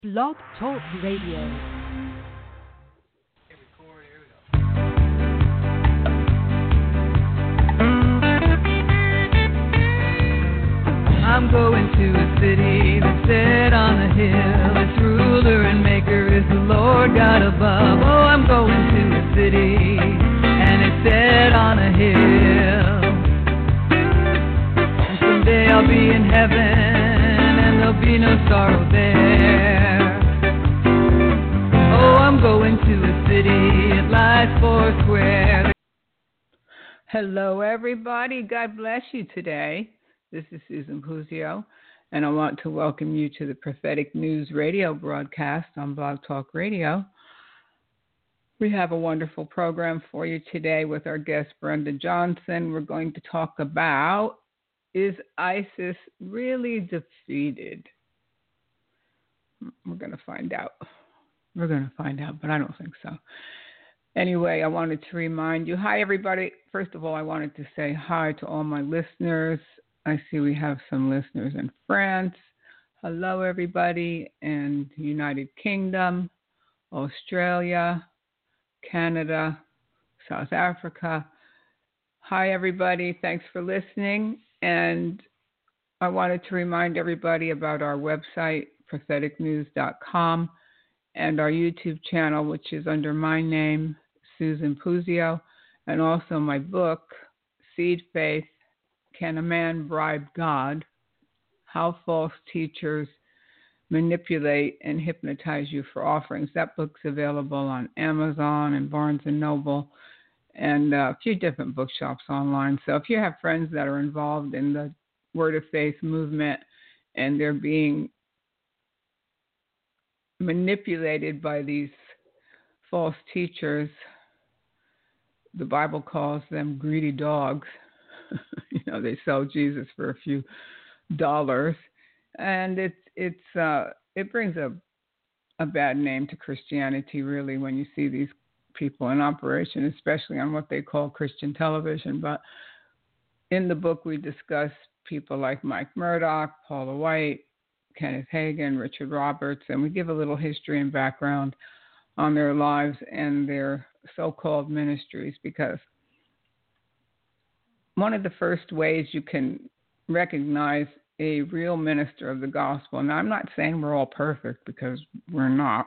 Blog Talk Radio. I'm going to a city that's set on a hill. Its ruler and maker is the Lord God above. Oh, I'm going to a city and it's set on a hill. And someday I'll be in heaven and there'll be no sorrow there. Oh, I'm going to a city, it lies foursquare. Hello, everybody. God bless you today. This is Susan Puzio, and I want to welcome you to the Prophetic News radio broadcast on Blog Talk Radio. We have a wonderful program for you today with our guest, Brenda Johnson. We're going to talk about, is ISIS really defeated? We're going to find out. We're going to find out, but I don't think so. Anyway, I wanted to remind you, hi, everybody. First of all, I wanted to say hi to all my listeners. I see we have some listeners in France. Hello, everybody. And United Kingdom, Australia, Canada, South Africa. Hi, everybody. Thanks for listening. And I wanted to remind everybody about our website, propheticnews.com, and our YouTube channel, which is under my name, Susan Puzio, and also my book, Seed Faith, Can a Man Bribe God? How False Teachers Manipulate and Hypnotize You for Offerings. That book's available on Amazon and Barnes & Noble and a few different bookshops online. So if you have friends that are involved in the Word of Faith movement and they're being manipulated by these false teachers, the Bible calls them greedy dogs. They sell Jesus for a few dollars, and it brings a bad name to Christianity, really, when you see these people in operation, especially on what they call Christian television. But in the book, we discuss people like Mike Murdoch, Paula White, Kenneth Hagin, Richard Roberts, and we give a little history and background on their lives and their so-called ministries, because one of the first ways you can recognize a real minister of the gospel, now I'm not saying we're all perfect because we're not,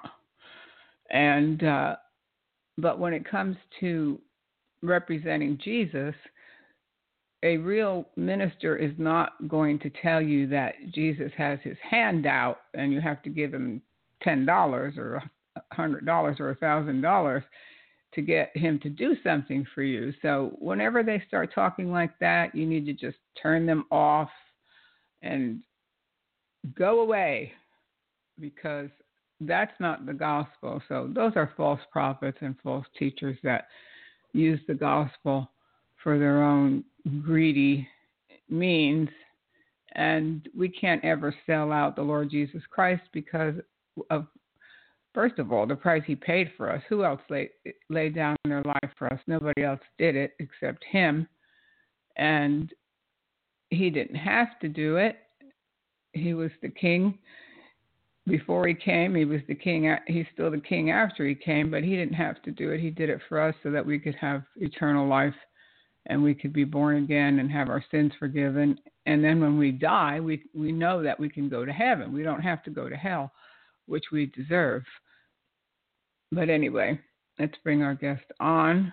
but when it comes to representing Jesus, a real minister is not going to tell you that Jesus has his hand out and you have to give him $10 or $100 or $1,000 to get him to do something for you. So whenever they start talking like that, you need to just turn them off and go away, because that's not the gospel. So those are false prophets and false teachers that use the gospel for their own greedy means. And we can't ever sell out the Lord Jesus Christ because of, first of all, the price he paid for us. Who else laid down their life for us? Nobody else did it except him. And he didn't have to do it. He was the king before he came. He was the king. He's still the king after he came, but he didn't have to do it. He did it for us so that we could have eternal life and we could be born again and have our sins forgiven. And then when we die, we know that we can go to heaven. We don't have to go to hell, which we deserve. But anyway, let's bring our guest on.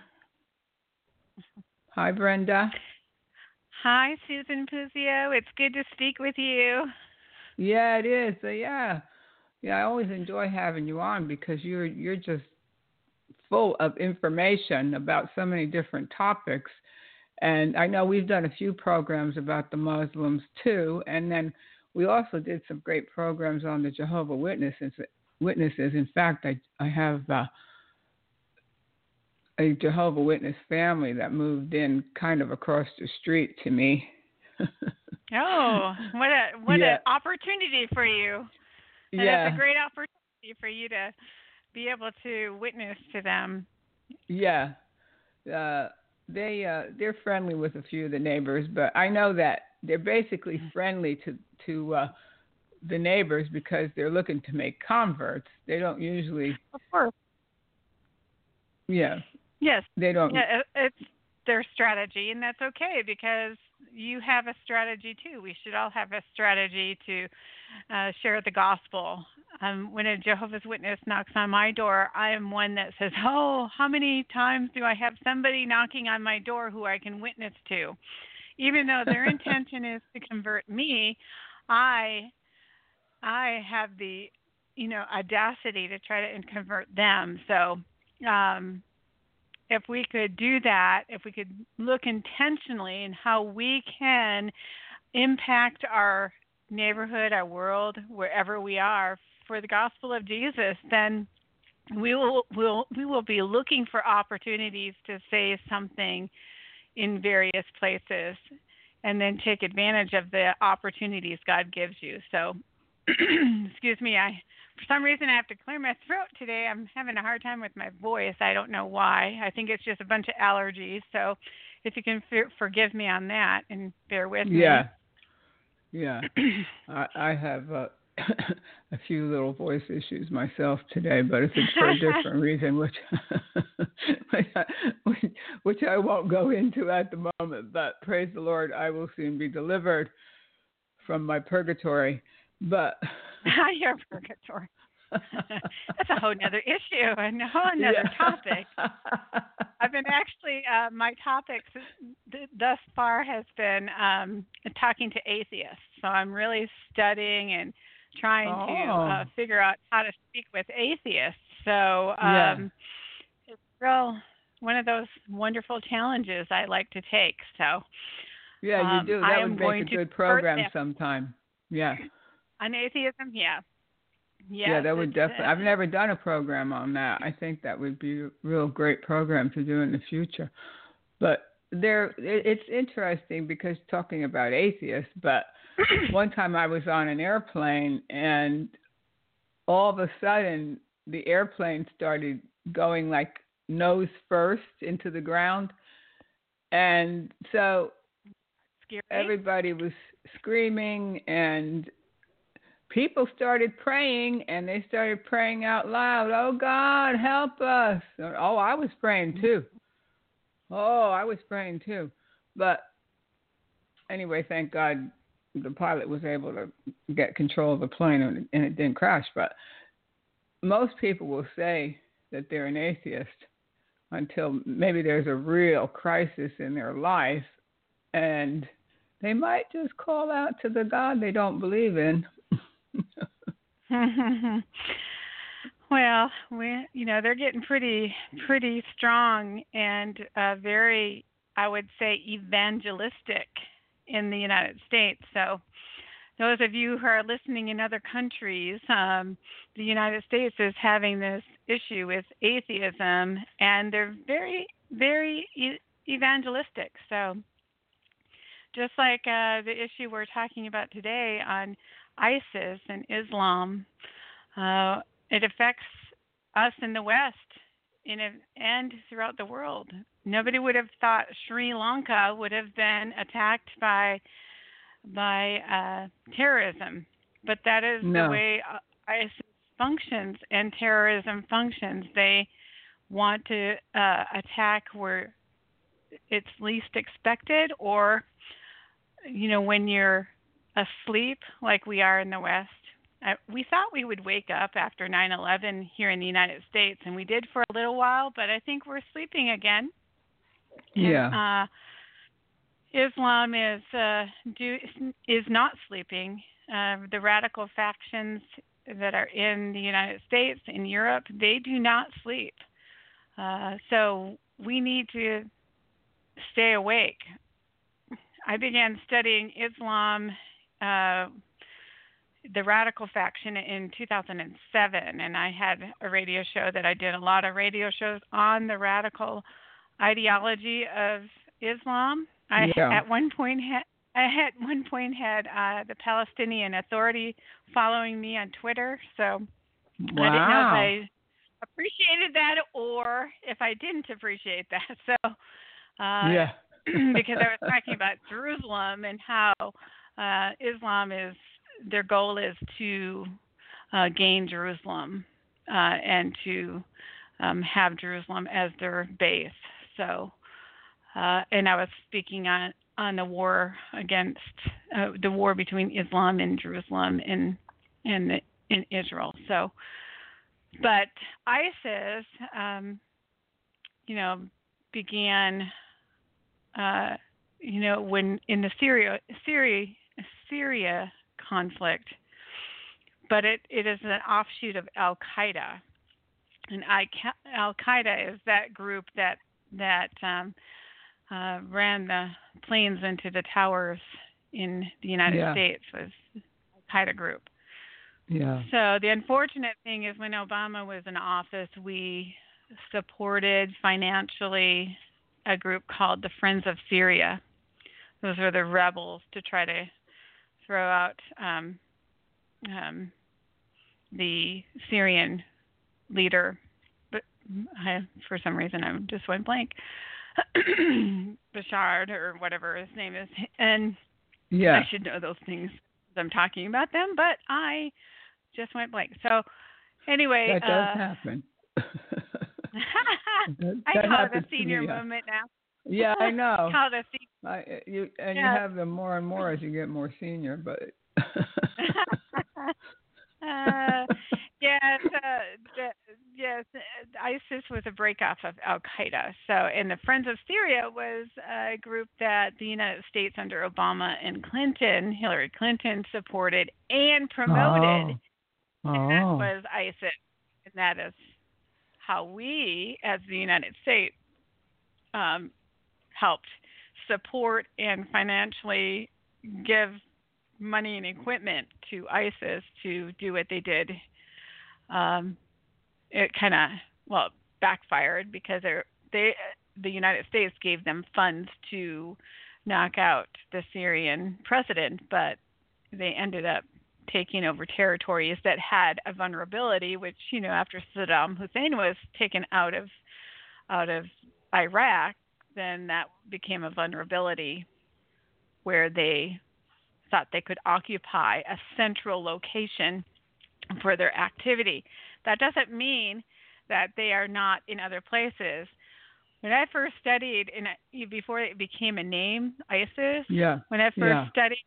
Hi, Brenda. Hi, Susan Puzio. It's good to speak with you. Yeah, it is. Yeah, I always enjoy having you on because you're just full of information about so many different topics. And I know we've done a few programs about the Muslims too, and then we also did some great programs on the Jehovah's Witnesses. In fact, I have a Jehovah's Witness family that moved in kind of across the street to me. Oh, what an opportunity for you. And it's a great opportunity for you to be able to witness to them. Yeah. They're friendly with a few of the neighbors, but I know that they're basically friendly to the neighbors because they're looking to make converts. They don't usually. Of course. Yeah. Yes. They don't. Yeah, it's their strategy, and that's okay because you have a strategy too. We should all have a strategy to share the gospel. When a Jehovah's Witness knocks on my door, I am one that says, "Oh, how many times do I have somebody knocking on my door who I can witness to?" Even though their intention is to convert me, I have the audacity to try to convert them. So if we could do that, if we could look intentionally in how we can impact our neighborhood, our world, wherever we are, for the gospel of Jesus, then we will be looking for opportunities to say something in various places, and then take advantage of the opportunities God gives you. So, excuse me, for some reason I have to clear my throat today. I'm having a hard time with my voice. I don't know why. I think it's just a bunch of allergies. So, if you can forgive me on that and bear with me. Yeah. I have a few little voice issues myself today, but if it's for a different reason, which I won't go into at the moment. But praise the Lord, I will soon be delivered from my purgatory. But your purgatory. That's a whole nother issue, a whole nother topic. I've been actually, my topics thus far has been talking to atheists. So I'm really studying and trying to figure out how to speak with atheists. So it's one of those wonderful challenges I like to take. So yeah, you do. That would make a good program sometime. Yeah. On atheism, yeah. Yeah, that would definitely. I've never done a program on that. I think that would be a real great program to do in the future. But it's interesting because talking about atheists, but one time I was on an airplane and all of a sudden the airplane started going like nose first into the ground. And so everybody was screaming and people started praying, and they started praying out loud, "Oh, God, help us." Oh, I was praying too. But anyway, thank God the pilot was able to get control of the plane and it didn't crash. But most people will say that they're an atheist until maybe there's a real crisis in their life, and they might just call out to the God they don't believe in. Well, they're getting pretty strong and very, I would say, evangelistic in the United States. So those of you who are listening in other countries, the United States is having this issue with atheism, and they're very, very evangelistic. So just like the issue we're talking about today on ISIS and Islam, it affects us in the West and throughout the world. Nobody would have thought Sri Lanka would have been attacked by terrorism, but that is the way ISIS functions and terrorism functions. They want to attack where it's least expected, or when you're asleep like we are in the West. We thought we would wake up after 9/11 here in the United States, and we did for a little while, but I think we're sleeping again. Yeah. And, Islam is not sleeping. The radical factions that are in the United States, in Europe, they do not sleep. So we need to stay awake. I began studying Islam, the radical faction, in 2007, and I had a radio show that I did a lot of radio shows on the radical ideology of Islam. I at one point had the Palestinian Authority following me on Twitter, so wow. I didn't know if I appreciated that or if I didn't appreciate that. So because I was talking about Jerusalem and how Islam is their goal is to gain Jerusalem and to have Jerusalem as their base. So, and I was speaking on the war against the war between Islam and Jerusalem in Israel. So, but ISIS, began, when in the Syria conflict, but it is an offshoot of Al Qaeda, and Al Qaeda is that group that ran the planes into the towers in the United States, was Al Qaeda group. Yeah. So the unfortunate thing is when Obama was in office, we supported financially a group called the Friends of Syria. Those were the rebels to try to throw out the Syrian leader. But for some reason, I just went blank. Bashar or whatever his name is. And I should know those things as I'm talking about them, but I just went blank. So anyway. That does happen. I call it a senior moment now. Yeah, I know. Call it a senior. You have them more and more as you get more senior, but. Yes, ISIS was a breakoff of Al Qaeda. So, and the Friends of Syria was a group that the United States under Obama and Clinton, Hillary Clinton, supported and promoted. And that was ISIS, and that is how we, as the United States, helped support and financially give money and equipment to ISIS to do what they did. It kind of, backfired because the United States gave them funds to knock out the Syrian president, but they ended up taking over territories that had a vulnerability, which, after Saddam Hussein was taken out of Iraq, then that became a vulnerability where they thought they could occupy a central location for their activity. That doesn't mean that they are not in other places. When I first studied, before it became a name, ISIS, when I first studied,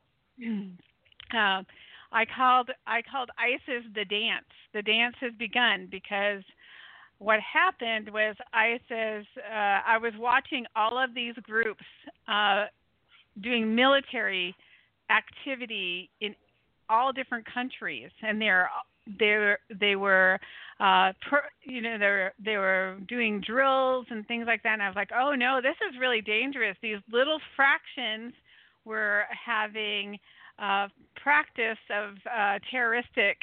I called ISIS the dance. The dance has begun because what happened was ISIS, I was watching all of these groups doing military activity in all different countries, and they were doing drills and things like that, and I was like, oh no, this is really dangerous. These little fractions were having practice of terroristic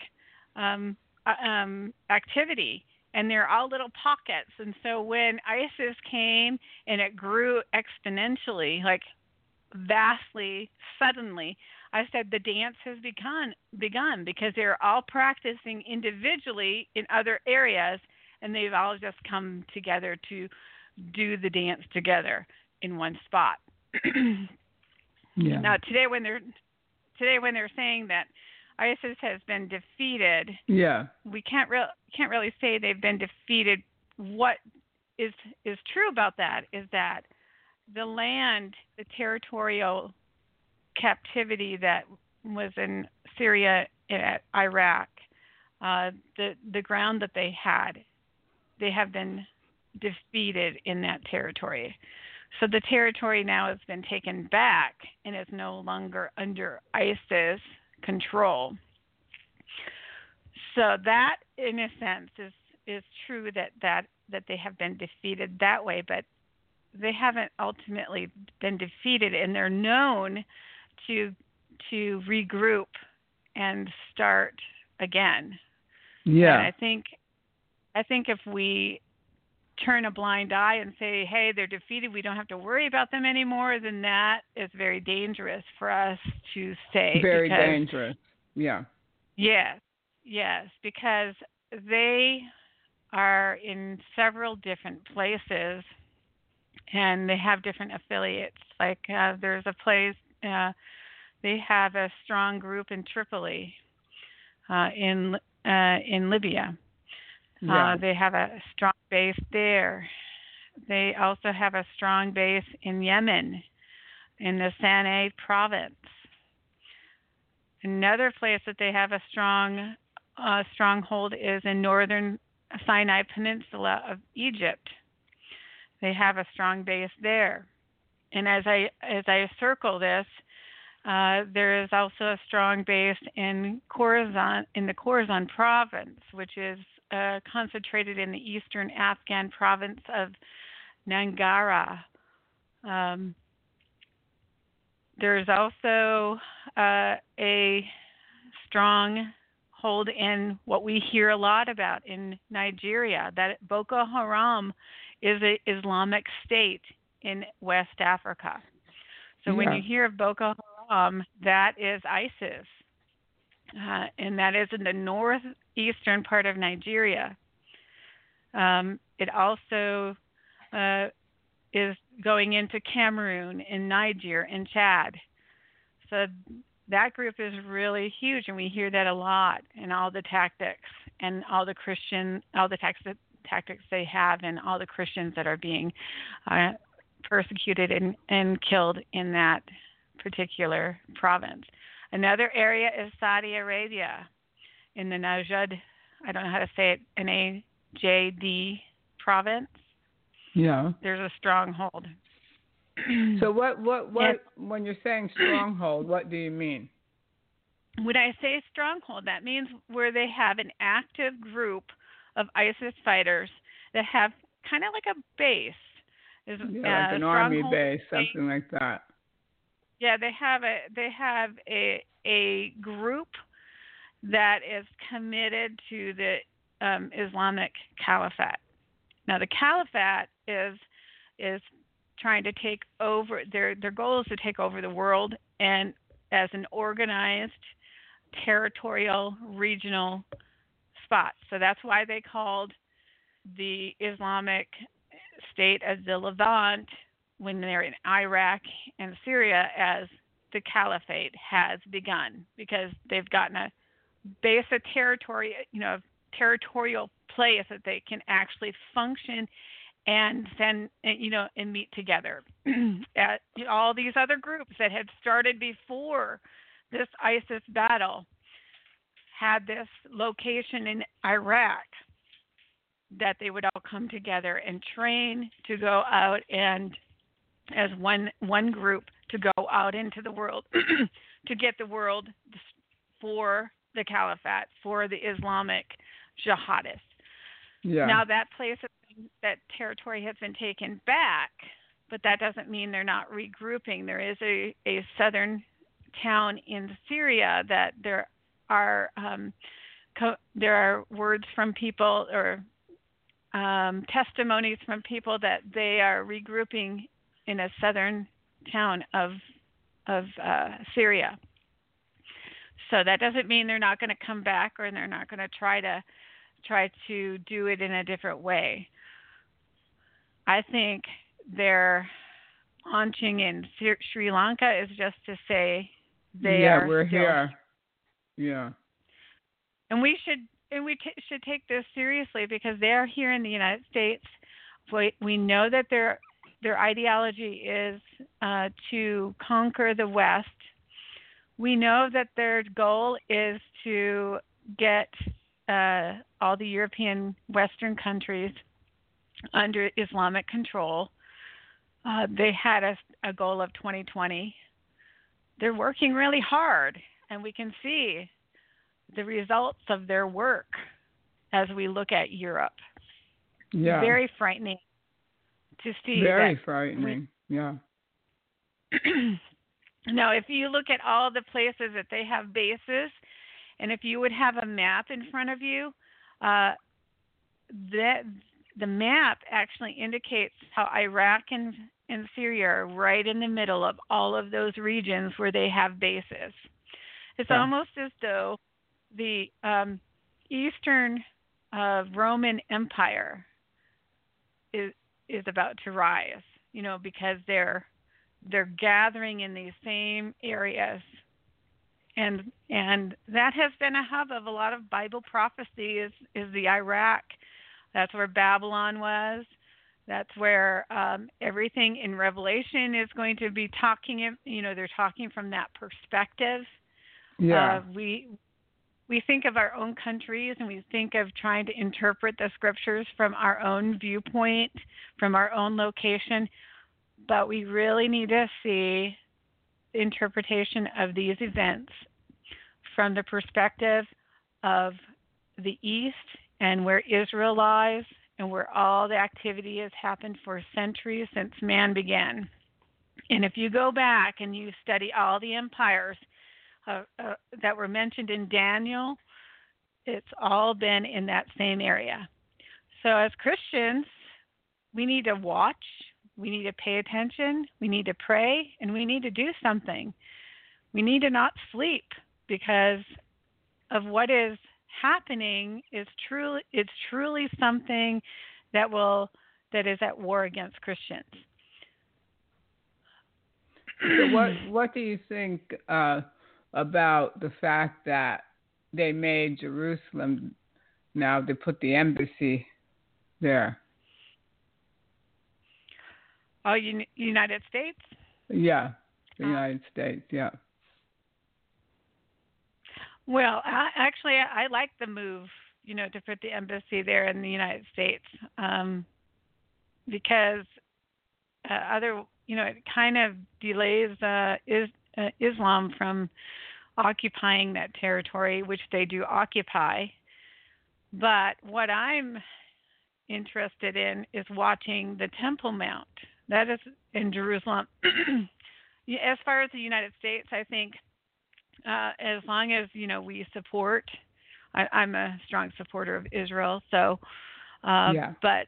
activity, and they're all little pockets. And so when ISIS came and it grew exponentially, like vastly, suddenly, I said the dance has begun because they're all practicing individually in other areas, and they've all just come together to do the dance together in one spot. Now today when they're saying that ISIS has been defeated, we can't really say they've been defeated. What is true about that is that the land, the territorial captivity that was in Syria and Iraq, the ground that they have been defeated in that territory. So the territory now has been taken back and is no longer under ISIS control. So that, in a sense, is true that they have been defeated that way, but they haven't ultimately been defeated, and they're known to regroup and start again. And I think if we turn a blind eye and say, hey, they're defeated, we don't have to worry about them anymore, then that is very dangerous for us to say. Very dangerous. Yeah. Yes, because they are in several different places and they have different affiliates. Like there's a place, they have a strong group in Tripoli, in Libya. Yeah. They have a strong base there. They also have a strong base in Yemen, in the Sana'a province. Another place that they have a stronghold is in northern Sinai Peninsula of Egypt. They have a strong base there. And as I circle this, there is also a strong base in Khorasan, in the Khorasan province, which is concentrated in the eastern Afghan province of Nangara. There's also a strong hold in what we hear a lot about in Nigeria, that Boko Haram is an Islamic state in West Africa. So when you hear of Boko Haram, that is ISIS, and that is in the northeastern part of Nigeria. It also is going into Cameroon and Niger and Chad. So that group is really huge, and we hear that a lot in all the tactics and all the tactics they have, and all the Christians that are being persecuted and killed in that particular province. Another area is Saudi Arabia in the Najd, I don't know how to say it, Najd province. Yeah. There's a stronghold. So what when you're saying stronghold, what do you mean? When I say stronghold, that means where they have an active group of ISIS fighters that have kind of like a base. Like an army base, something like that. Yeah, they have a group that is committed to the Islamic Caliphate. Now, the Caliphate is trying to take over. Their goal is to take over the world, and as an organized, territorial, regional spot. So that's why they called the Islamic State as the Levant when they're in Iraq and Syria as the Caliphate has begun, because they've gotten a base of territory, territorial place that they can actually function and then, and meet together. All these other groups that had started before this ISIS battle had this location in Iraq that they would all come together and train to go out and as one group to go out into the world to get the world for the Caliphate, for the Islamic jihadists. Yeah. Now that territory has been taken back, but that doesn't mean they're not regrouping. There is a southern town in Syria that there are words from people or testimonies from people that they are regrouping in a southern town of Syria. So that doesn't mean they're not going to come back, or they're not going to try to do it in a different way. I think their launching in Sri Lanka is just to say we're here. Yeah. And we should take this seriously, because they are here in the United States. We know that their ideology is to conquer the West. We know that their goal is to get all the European Western countries under Islamic control. They had a goal of 2020. They're working really hard, and we can see the results of their work as we look at Europe. Yeah. Very frightening to see. Very frightening. Yeah. Now, if you look at all the places that they have bases, and if you would have a map in front of you, the map actually indicates how Iraq and Syria are right in the middle of all of those regions where they have bases. It's almost as though the Eastern Roman Empire is about to rise, because they're gathering in these same areas and that has been a hub of a lot of Bible prophecy. Is the Iraq? That's where Babylon was. That's where everything in Revelation is going to be talking. They're talking from that perspective. Yeah. We think of our own countries, and we think of trying to interpret the scriptures from our own viewpoint, from our own location. But we really need to see the interpretation of these events from the perspective of the East and where Israel lies and where all the activity has happened for centuries since man began. And if you go back and you study all the empires that were mentioned in Daniel, it's all been in that same area. So as Christians, we need to watch, we need to pay attention, we need to pray, and we need to do something. We need to not sleep, because of what is happening it's truly something that is at war against Christians. So what do you think about the fact that they made Jerusalem now, they put the embassy there? Oh, United States? Yeah, the United States, yeah. Well, I like the move, to put the embassy there in the United States, because it kind of delays Islam from occupying that territory, which they do occupy. But what I'm interested in is watching the Temple Mount. That is in Jerusalem. As far as the United States, I think as long as we support, I'm a strong supporter of Israel. So, but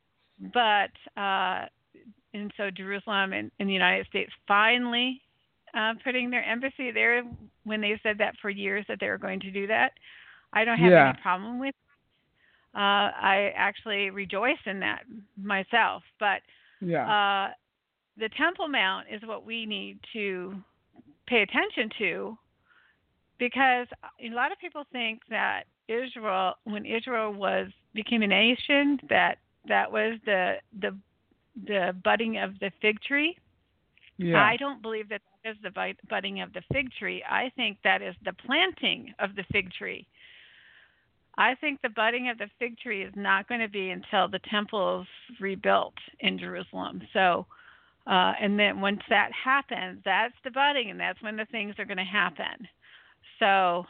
and so Jerusalem and the United States finally putting their embassy there, when they said that for years that they were going to do that, I don't have any problem with it. I actually rejoice in that myself. But the Temple Mount is what we need to pay attention to, because a lot of people think that Israel, when Israel became a nation, that was the budding of the fig tree. Yeah. I don't believe that is the budding of the fig tree. I think that is the planting of the fig tree. I think the budding of the fig tree is not going to be until the temple is rebuilt in Jerusalem. So, and then once that happens, that's the budding, and that's when the things are going to happen. So,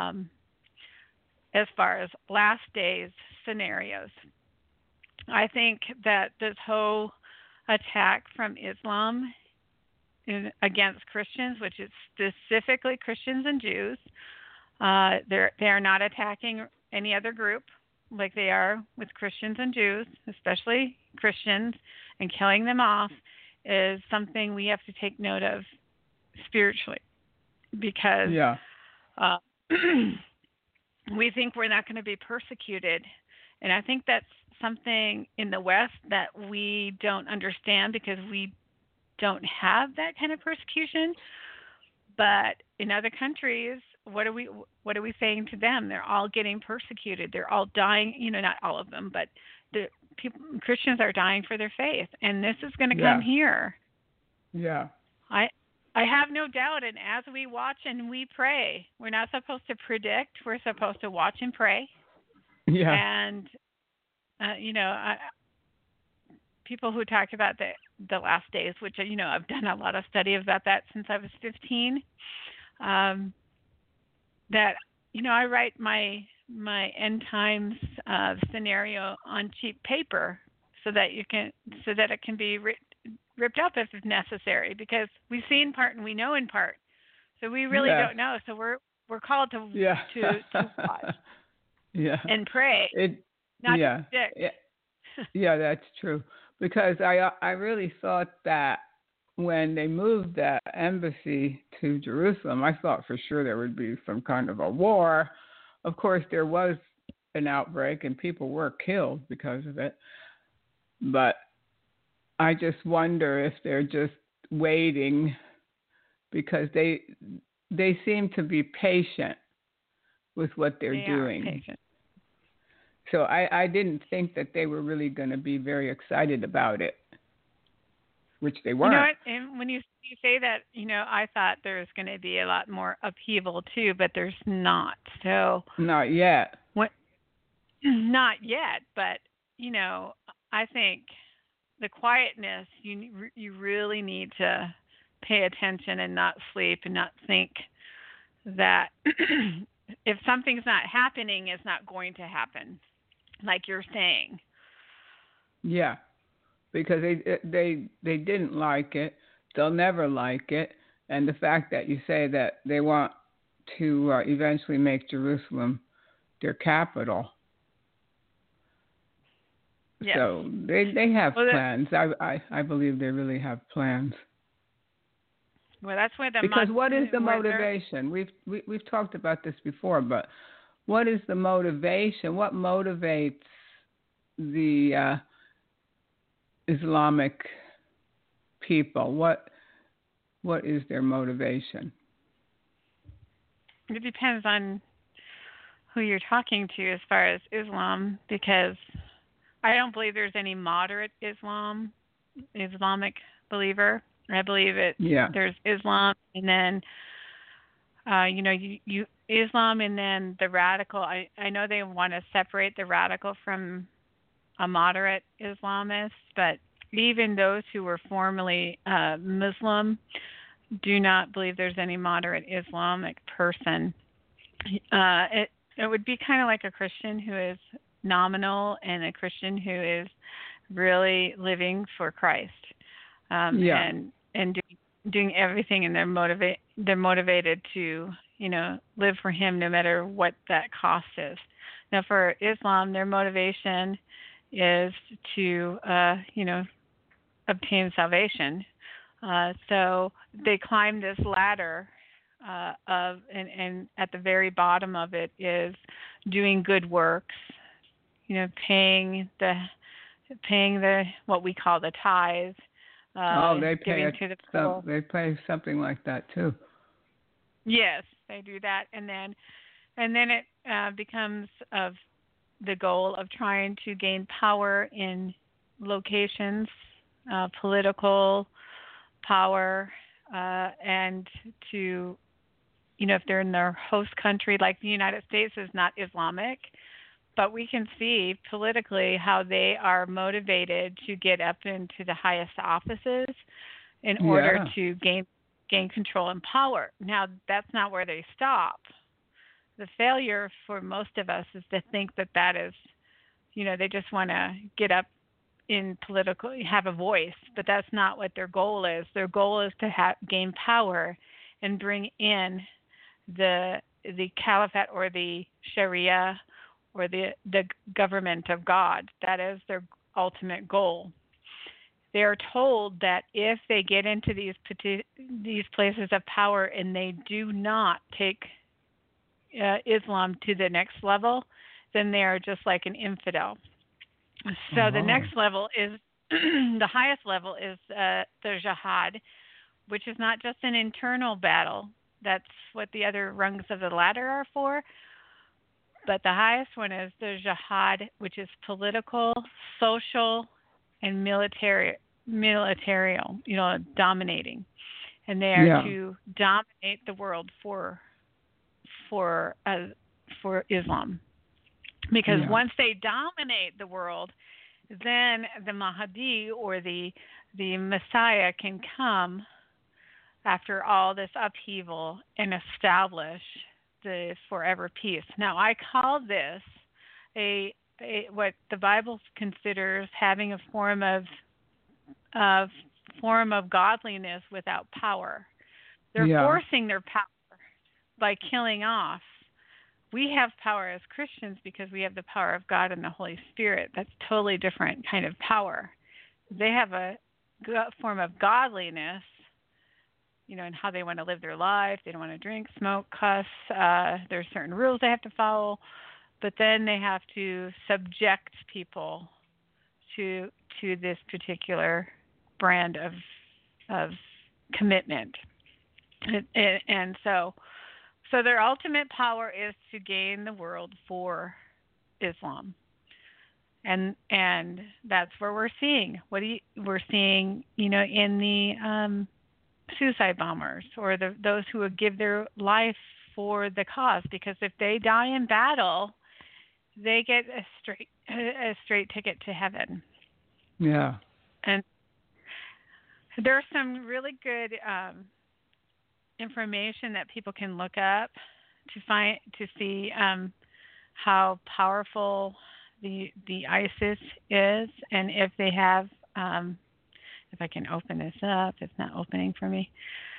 as far as last days scenarios, I think that this whole attack from Islam against Christians, which is specifically Christians and Jews, they are not attacking any other group like they are with Christians and Jews, especially Christians, and killing them off is something we have to take note of spiritually, because we think we're not going to be persecuted. And I think that's something in the West that we don't understand, because we don't have that kind of persecution. But in other countries, what are we saying to them? They're all getting persecuted. They're all dying. Not all of them, but Christians are dying for their faith, and this is going to come here. Yeah. I have no doubt. And as we watch and we pray, we're not supposed to predict. We're supposed to watch and pray. Yeah. And people who talk about the last days, which I've done a lot of study about that since I was 15. That I write my end times scenario on cheap paper so that it can be ripped up if necessary, because we see in part and we know in part, so we really don't know. So we're called to watch and pray, not to predict. Yeah, that's true. Because I really thought that when they moved that embassy to Jerusalem, I thought for sure there would be some kind of a war. Of course, there was an outbreak and people were killed because of it. But I just wonder if they're just waiting, because they seem to be patient with what they're They doing. are patient. So I didn't think that they were really going to be very excited about it, which they weren't. You know what? And when you say that, I thought there was going to be a lot more upheaval too, but there's not. So Not yet. not yet, but I think the quietness, you really need to pay attention and not sleep and not think that if something's not happening, it's not going to happen, like you're saying. Yeah, because they didn't like it. They'll never like it. And the fact that you say that they want to eventually make Jerusalem their capital. Yes. So they have plans. I believe they really have plans. Well, that's where because what is the motivation? We've talked about this before, but what is the motivation? What motivates the Islamic people? What is their motivation? It depends on who you're talking to as far as Islam, because I don't believe there's any moderate Islamic believer. I believe there's Islam, and then you Islam, and then the radical. I know they want to separate the radical from a moderate Islamist, but even those who were formerly Muslim do not believe there's any moderate Islamic person. It would be kind of like a Christian who is nominal and a Christian who is really living for Christ. And doing everything, and they're motivated to live for Him no matter what that cost is. Now, for Islam, their motivation is to obtain salvation. So they climb this ladder and at the very bottom of it is doing good works, paying the what we call the tithe. They pay to the poor. They pay something like that too. Yes, they do that, and then it becomes of the goal of trying to gain power in locations, political power, and to if they're in their host country, like the United States is not Islamic. But we can see politically how they are motivated to get up into the highest offices in order to gain control and power. Now, that's not where they stop. The failure for most of us is to think that is, they just want to get up in political, have a voice, but that's not what their goal is. Their goal is to gain power and bring in the caliphate or the Sharia or the government of God. That is their ultimate goal. They are told that if they get into these places of power and they do not take Islam to the next level, then they are just like an infidel. So the next level is, the highest level is the jihad, which is not just an internal battle. That's what the other rungs of the ladder are for. But the highest one is the jihad, which is political, social, and military, dominating. And they are to dominate the world for Islam. Because once they dominate the world, then the Mahdi or the Messiah can come after all this upheaval and establish the forever peace. Now, I call this a what the Bible considers having a form of godliness without power. They're forcing their power by killing off. We have power as Christians because we have the power of God and the Holy Spirit. That's totally different kind of power. They have a form of godliness, and how they want to live their life. They don't want to drink, smoke, cuss. There's certain rules they have to follow, but then they have to subject people to this particular brand of commitment. And so their ultimate power is to gain the world for Islam. And that's where we're seeing we're seeing, in the suicide bombers, or those who would give their life for the cause, because if they die in battle, they get a straight ticket to heaven. Yeah. And there's some really good information that people can look up to see how powerful the ISIS is, and if they have if I can open this up, it's not opening for me.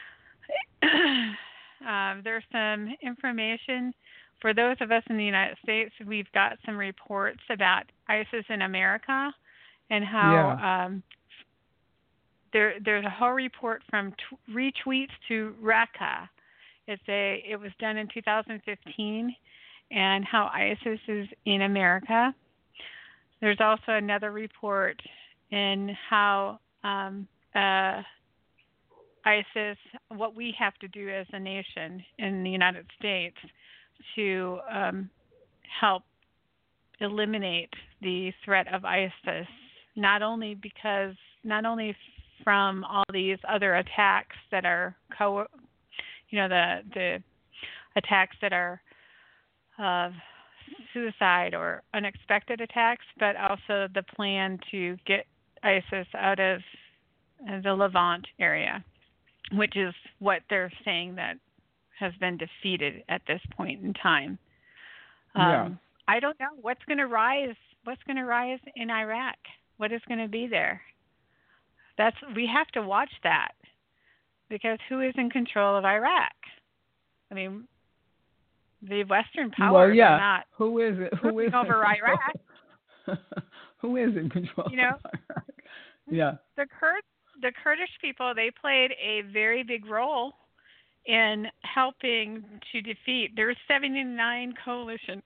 There's some information for those of us in the United States. We've got some reports about ISIS in America, and how there's a whole report from Retweets to Raqqa. It was done in 2015, and how ISIS is in America. There's also another report in how ISIS, what we have to do as a nation in the United States to help eliminate the threat of ISIS, not only from all these other attacks that are the attacks that are suicide or unexpected attacks, but also the plan to get ISIS out of the Levant area, which is what they're saying that has been defeated at this point in time. I don't know what's going to rise. What's going to rise in Iraq? What is going to be there? We have to watch that, because who is in control of Iraq? I mean, the Western powers are not. Who is it? Who is over Iraq? Who is in control of Iraq? Yeah. The Kurdish people, they played a very big role in helping to defeat. There's 79 coalition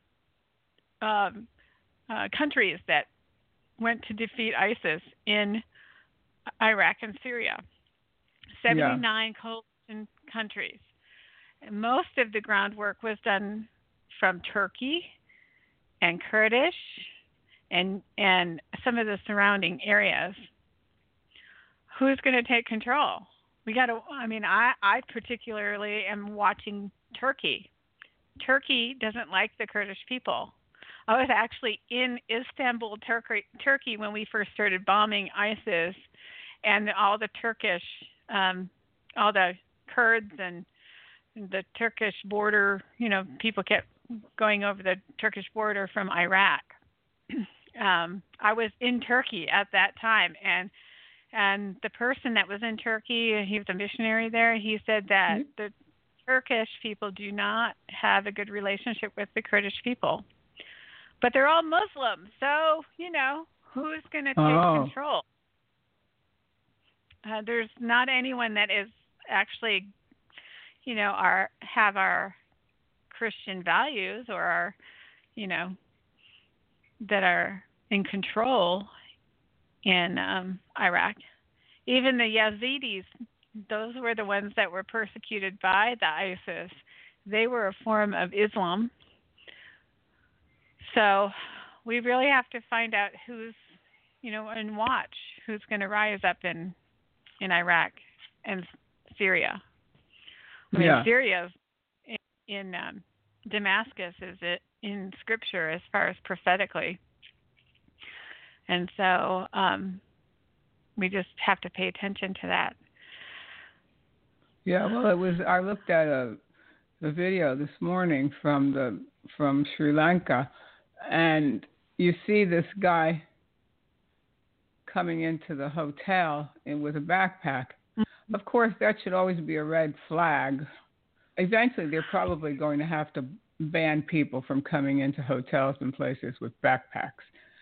countries that went to defeat ISIS in Iraq and Syria. 79 coalition countries. And most of the groundwork was done from Turkey and Kurdish and some of the surrounding areas. Who's going to take control? I particularly am watching Turkey. Turkey doesn't like the Kurdish people. I was actually in Istanbul, Turkey, when we first started bombing ISIS, and all the all the Kurds and the Turkish border, people kept going over the Turkish border from Iraq. I was in Turkey at that time, and the person that was in Turkey, he was a missionary there, he said that the Turkish people do not have a good relationship with the Kurdish people. But they're all Muslim, so, who's going to take control? There's not anyone that is actually, have our Christian values, or our, that are in control in Iraq. Even the Yazidis, those were the ones that were persecuted by the ISIS. They were a form of Islam. So we really have to find out who's, and watch who's going to rise up in Iraq and Syria. Syria in Damascus is in Scripture as far as prophetically. And so we just have to pay attention to that. Yeah, well, I looked at a video this morning from Sri Lanka, and you see this guy coming into the hotel with a backpack. Mm-hmm. Of course, that should always be a red flag. Eventually, they're probably going to have to ban people from coming into hotels and places with backpacks.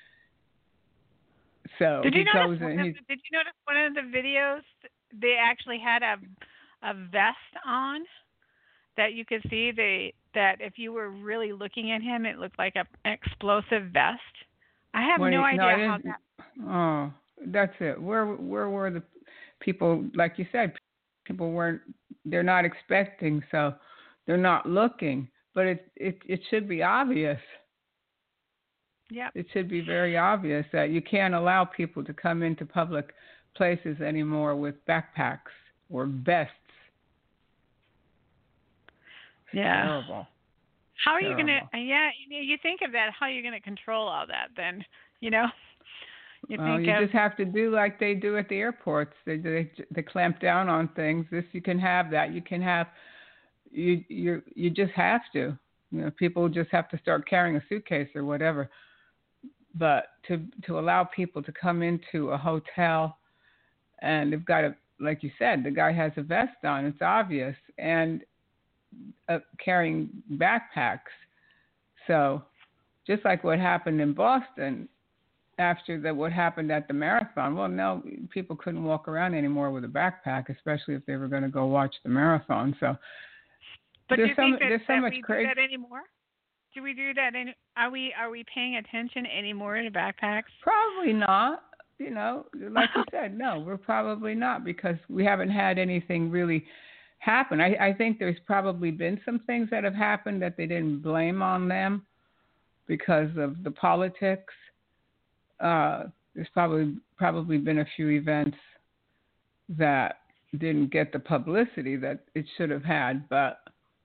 So did you notice one of the videos? They actually had a vest on that you could see. That if you were really looking at him, it looked like an explosive vest. I have no idea how that. Oh, that's it. Where were the people? Like you said, people weren't they're not expecting, so they're not looking. But it should be obvious. Yep. It should be very obvious that you can't allow people to come into public places anymore with backpacks or vests. Yeah. Terrible. How are you Terrible. going to, yeah, you think of that, how are you going to control all that then, you know? You just have to do like they do at the airports. They clamp down on things. You can have that. You can have, you just have to. People just have to start carrying a suitcase or whatever. But to allow people to come into a hotel and they've got like you said, the guy has a vest on, it's obvious, and carrying backpacks. So just like what happened in Boston after what happened at the marathon, well, no, people couldn't walk around anymore with a backpack, especially if they were going to go watch the marathon. So, but do you think that much we crazy. do that anymore? Do we do that? Are we paying attention anymore to backpacks? Probably not. Like you said, no, we're probably not, because we haven't had anything really happen. I think there's probably been some things that have happened that they didn't blame on them because of the politics. There's probably been a few events that didn't get the publicity that it should have had, but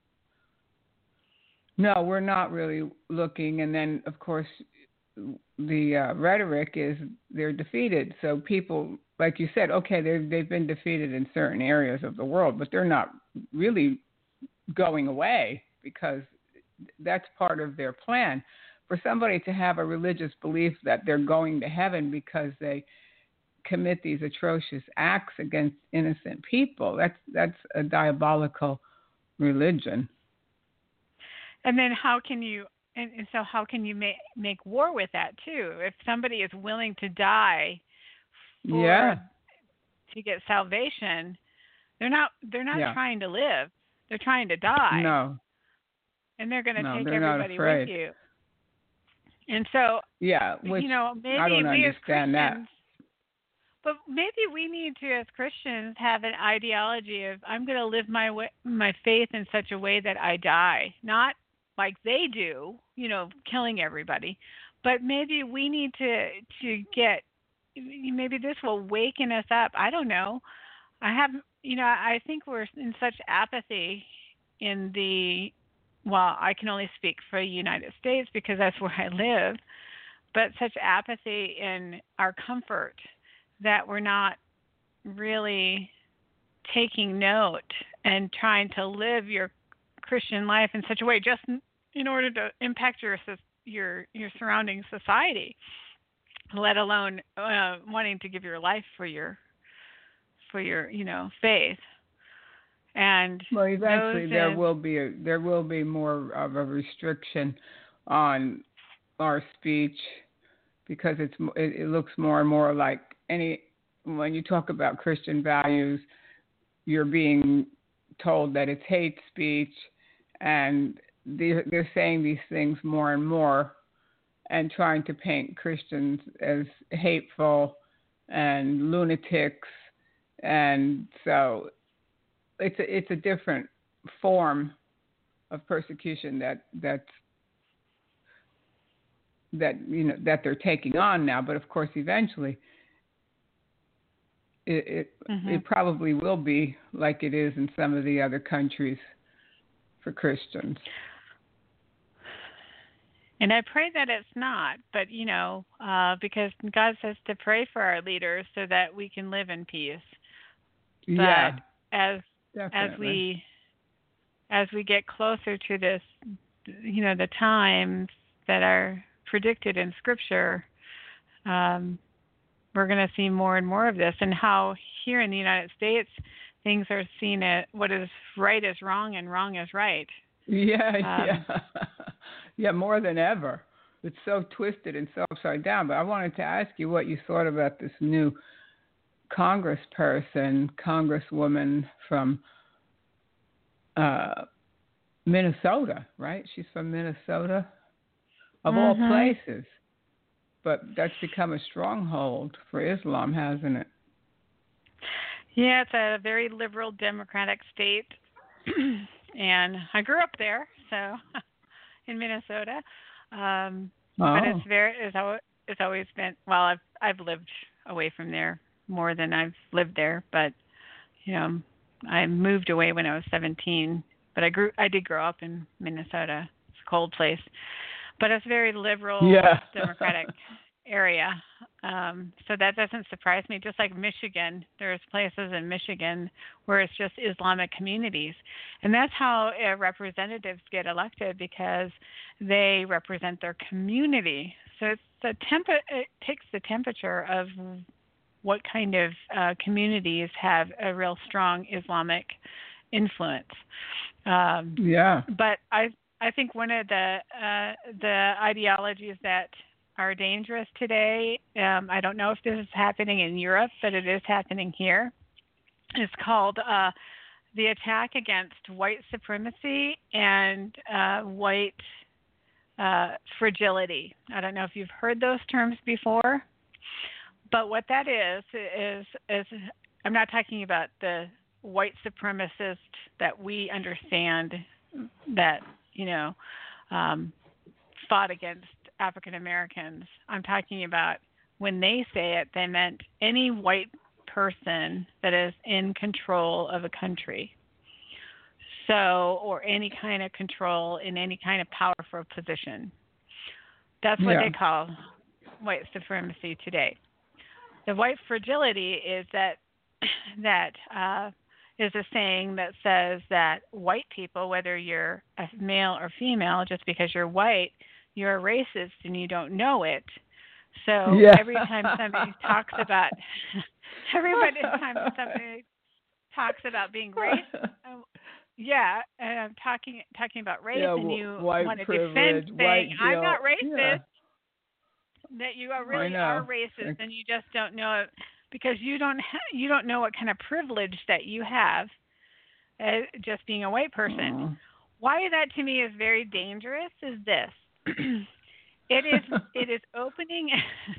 no, we're not really looking. And then, of course, the rhetoric is they're defeated. So people, like you said, okay, they've been defeated in certain areas of the world, but they're not really going away, because that's part of their plan. For somebody to have a religious belief that they're going to heaven because they commit these atrocious acts against innocent people, that's a diabolical religion. And then how can you make war with that too? If somebody is willing to die to get salvation, they're not trying to live. They're trying to die. No. And they're going to take everybody with you. And so, maybe I don't understand that. But maybe we need to, as Christians, have an ideology of, I'm going to live my faith in such a way that I die, not like they do, killing everybody. But maybe we need to get, maybe this will waken us up. I don't know. I think we're in such apathy I can only speak for the United States because that's where I live, but such apathy in our comfort that we're not really taking note and trying to live your Christian life in such a way just in order to impact your surrounding society, let alone wanting to give your life for your faith. And eventually there will be more of a restriction on our speech, because it looks more and more like when you talk about Christian values, you're being told that it's hate speech, and they're saying these things more and more and trying to paint Christians as hateful and lunatics, and so it's a different form of persecution that they're taking on now. But of course, eventually, it probably will be like it is in some of the other countries for Christians. And I pray that it's not, but because God says to pray for our leaders so that we can live in peace. Yeah. But as we get closer to this, the times that are predicted in Scripture, we're going to see more and more of this, and how here in the United States things are seen as what is right is wrong and wrong is right. Yeah, more than ever. It's so twisted and so upside down. But I wanted to ask you what you thought about this new congresswoman from Minnesota, right? She's from Minnesota, of all places. But that's become a stronghold for Islam, hasn't it? Yeah, it's a very liberal democratic state, and I grew up there, so in Minnesota. But Oh, it's always been, well, I've lived away from there more than I've lived there, but you know, I moved away when I was 17, but I did grow up in Minnesota. It's a cold place, but it's a very liberal yeah. democratic area. So that doesn't surprise me. Just like Michigan, there's places in Michigan where it's just Islamic communities, and that's how representatives get elected, because they represent their community. So it takes the temperature of what kind of communities have a real strong Islamic influence. Yeah. But I think one of the ideologies that are dangerous today, I don't know if this is happening in Europe, but it is happening here. It's called the attack against white supremacy and white fragility. I don't know if you've heard those terms before, but what that is I'm not talking about the white supremacist that we understand, that fought against African Americans. I'm talking about when they say it, they meant any white person that is in control of a country. So, or any kind of control in any kind of powerful position. That's what they call white supremacy today. The white fragility is that is a saying that says that white people, whether you're a male or female, just because you're white, you're a racist and you don't know it. So every time somebody talks about being racist, talking about race, and you want to defend saying I'm not racist, that you really are racist, and you just don't know it because you don't know what kind of privilege that you have just being a white person. Why that to me is very dangerous is this. It is opening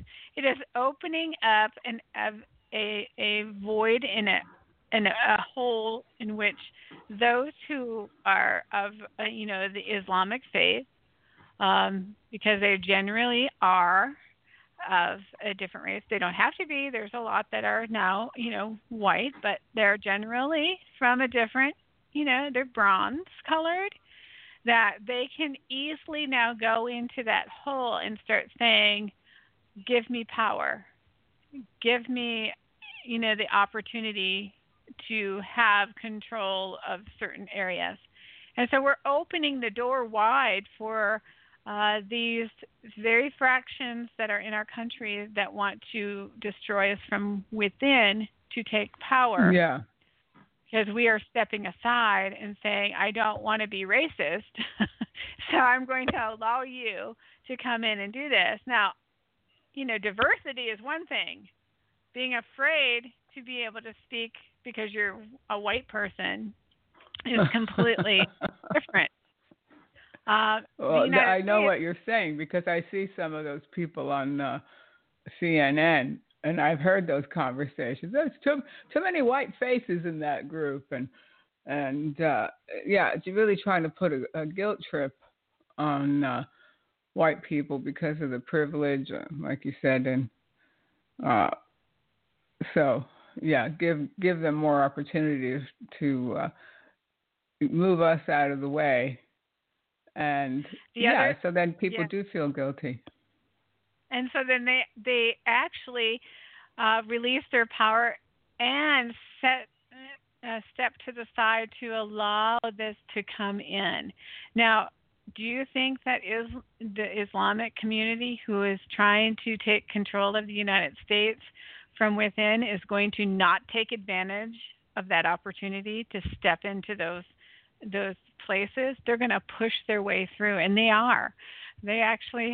up a void in a hole in which those who are of the Islamic faith, because they generally are of a different race. They don't have to be. There's a lot that are now white, but they're generally from a different, they're bronze colored, that they can easily now go into that hole and start saying, give me power, give me the opportunity to have control of certain areas. And so we're opening the door wide for these very fractions that are in our country that want to destroy us from within to take power. Yeah. Because we are stepping aside and saying, I don't want to be racist, so I'm going to allow you to come in and do this. Now, diversity is one thing. Being afraid to be able to speak because you're a white person is completely different. I know what you're saying because I see some of those people on CNN, and I've heard those conversations. There's too many white faces in that group, and it's really trying to put a guilt trip on white people because of the privilege, like you said, and give them more opportunities to move us out of the way. And so then people do feel guilty. And so then they actually release their power and step to the side to allow this to come in. Now, do you think that the Islamic community who is trying to take control of the United States from within is going to not take advantage of that opportunity to step into those places? They're going to push their way through, and they are. They actually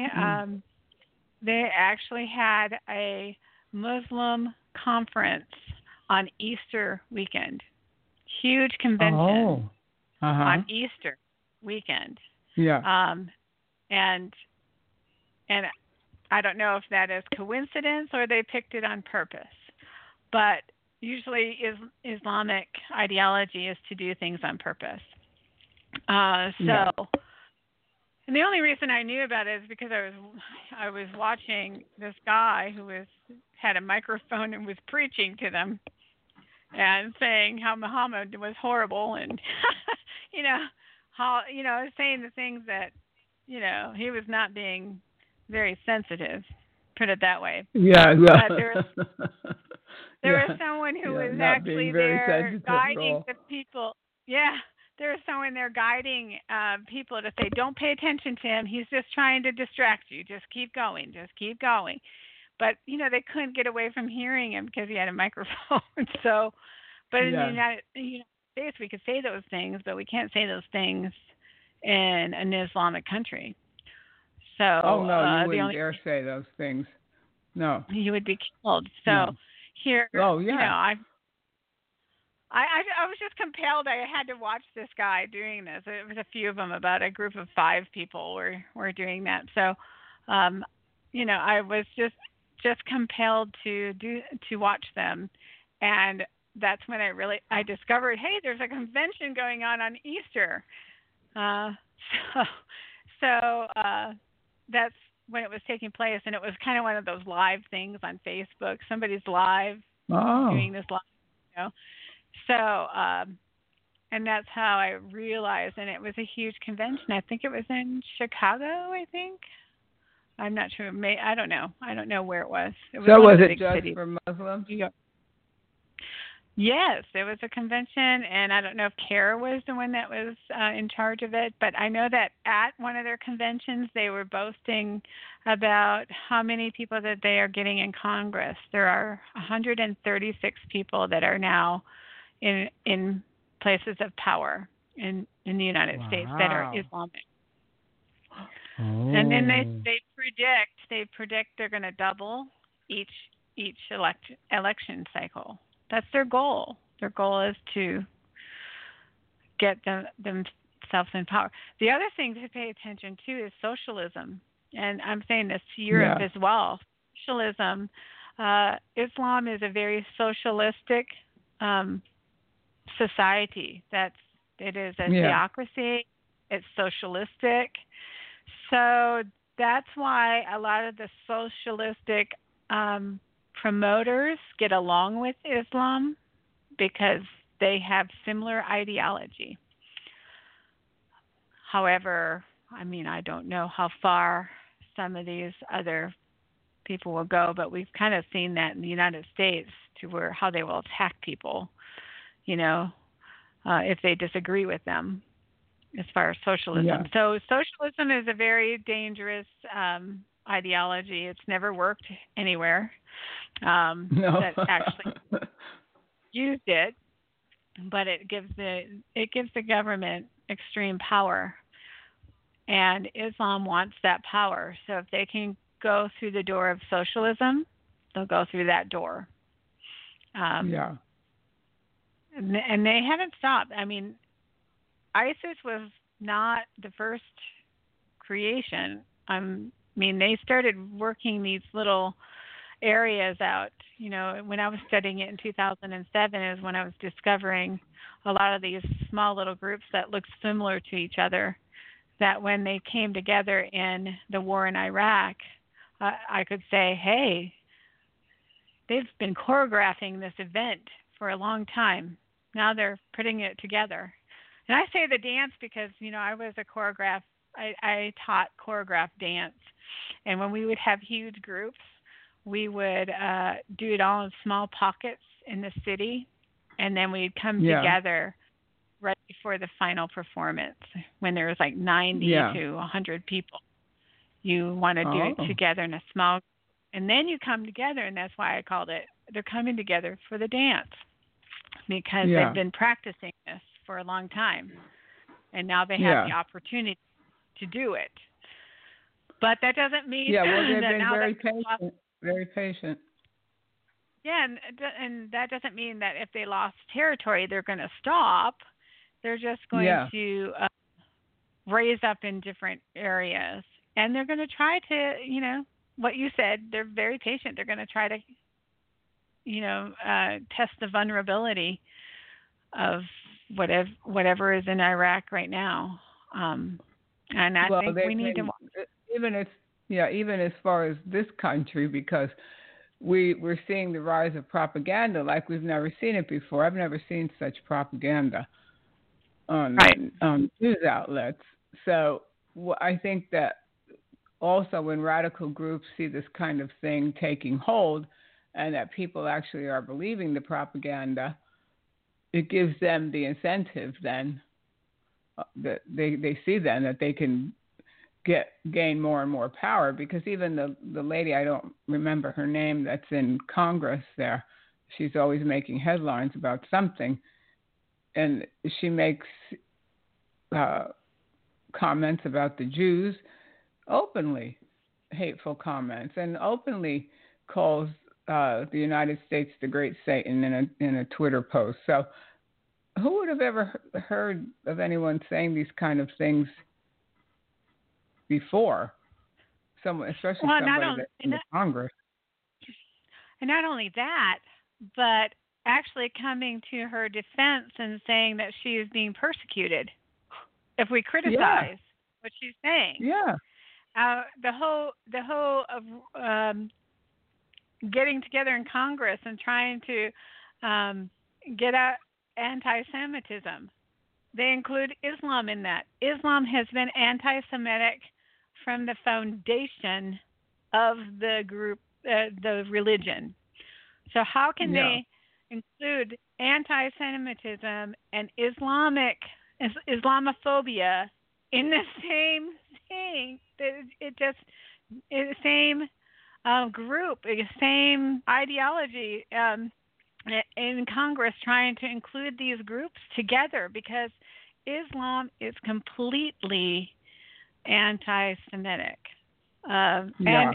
had a Muslim conference on Easter weekend. Huge convention on Easter weekend. Yeah. And I don't know if that is coincidence or they picked it on purpose. But usually Islamic ideology is to do things on purpose. Yeah. And the only reason I knew about it is because I was watching this guy who had a microphone and was preaching to them and saying how Muhammad was horrible and you know how saying the things that he was not being very sensitive, put it that way. Yeah. But Yeah. there was someone who was not being actually very there sensitive at guiding all. the people. Yeah, there was someone there guiding people to say, "Don't pay attention to him. He's just trying to distract you. Just keep going. Just keep going." But they couldn't get away from hearing him because he had a microphone. So, but in the Yeah. United States, we could say those things, but we can't say those things in an Islamic country. So, Oh no, you the wouldn't only dare say those things. No. you would be killed. So No. here, Oh yeah. I was just compelled. I had to watch this guy doing this. It was a few of them, about a group of 5 people were doing that. So, I was just compelled to watch them, and that's when I discovered, hey, there's a convention going on Easter. So that's when it was taking place, and it was kind of one of those live things on Facebook. Somebody's live doing this live, So, and that's how I realized, and it was a huge convention. I think it was in Chicago, I think. I'm not sure. I don't know. I don't know where it was. It was So one was of the it big just cities. for Muslims? Yes, it was a convention, and I don't know if CARE was the one that was in charge of it, but I know that at one of their conventions, they were boasting about how many people that they are getting in Congress. There are 136 people that are now in places of power in the United States that are Islamic. Oh. And then they predict they're going to double each election cycle. That's their goal. Their goal is to get themselves in power. The other thing to pay attention to is socialism, and I'm saying this to Europe as well. Socialism, Islam is a very socialistic society. It is a theocracy. It's socialistic. So that's why a lot of the socialistic promoters get along with Islam, because they have similar ideology. However, I don't know how far some of these other people will go, but we've kind of seen that in the United States, to how they will attack people, if they disagree with them, as far as socialism. Yeah. So socialism is a very dangerous ideology. It's never worked anywhere that actually used it, but it gives the government extreme power, and Islam wants that power. So if they can go through the door of socialism, they'll go through that door. And they haven't stopped. ISIS was not the first creation. They started working these little areas out. When I was studying it in 2007 is when I was discovering a lot of these small little groups that looked similar to each other, that when they came together in the war in Iraq, I could say, hey, they've been choreographing this event for a long time. Now they're putting it together. And I say the dance because, I was a choreograph. I taught choreographed dance. And when we would have huge groups, we would do it all in small pockets in the city. And then we'd come together right before the final performance, when there was like 90 to 100 people. You want to do it together in a small, and then you come together, and that's why I called it, they're coming together for the dance, because they've been practicing this for a long time, and now they have the opportunity to do it. But that doesn't mean they've that been now very patient. Very patient. Yeah, and that doesn't mean that if they lost territory, they're going to stop. They're just going to raise up in different areas. And they're going to try to, what you said, they're very patient. They're going to try to, test the vulnerability of whatever is in Iraq right now. And I think we need to. Even as far as this country, because we're seeing the rise of propaganda like we've never seen it before. I've never seen such propaganda on news outlets. So I think that also when radical groups see this kind of thing taking hold and that people actually are believing the propaganda, it gives them the incentive then that they see then that they can gain more and more power, because even the lady, I don't remember her name, that's in Congress there, she's always making headlines about something, and she makes comments about the Jews, openly hateful comments, and openly calls the United States the Great Satan in a Twitter post. So who would have ever heard of anyone saying these kind of things before? Especially somebody that's in the Congress. And not only that, but actually coming to her defense and saying that she is being persecuted if we criticize what she's saying. Yeah. The whole of getting together in Congress and trying to get out anti-Semitism. They include Islam in that. Islam has been anti-Semitic from the foundation of the group, the religion. So how can they include anti-Semitism and Islamophobia in the same thing? It's the same group, the same ideology in Congress, trying to include these groups together, because Islam is completely anti-Semitic. And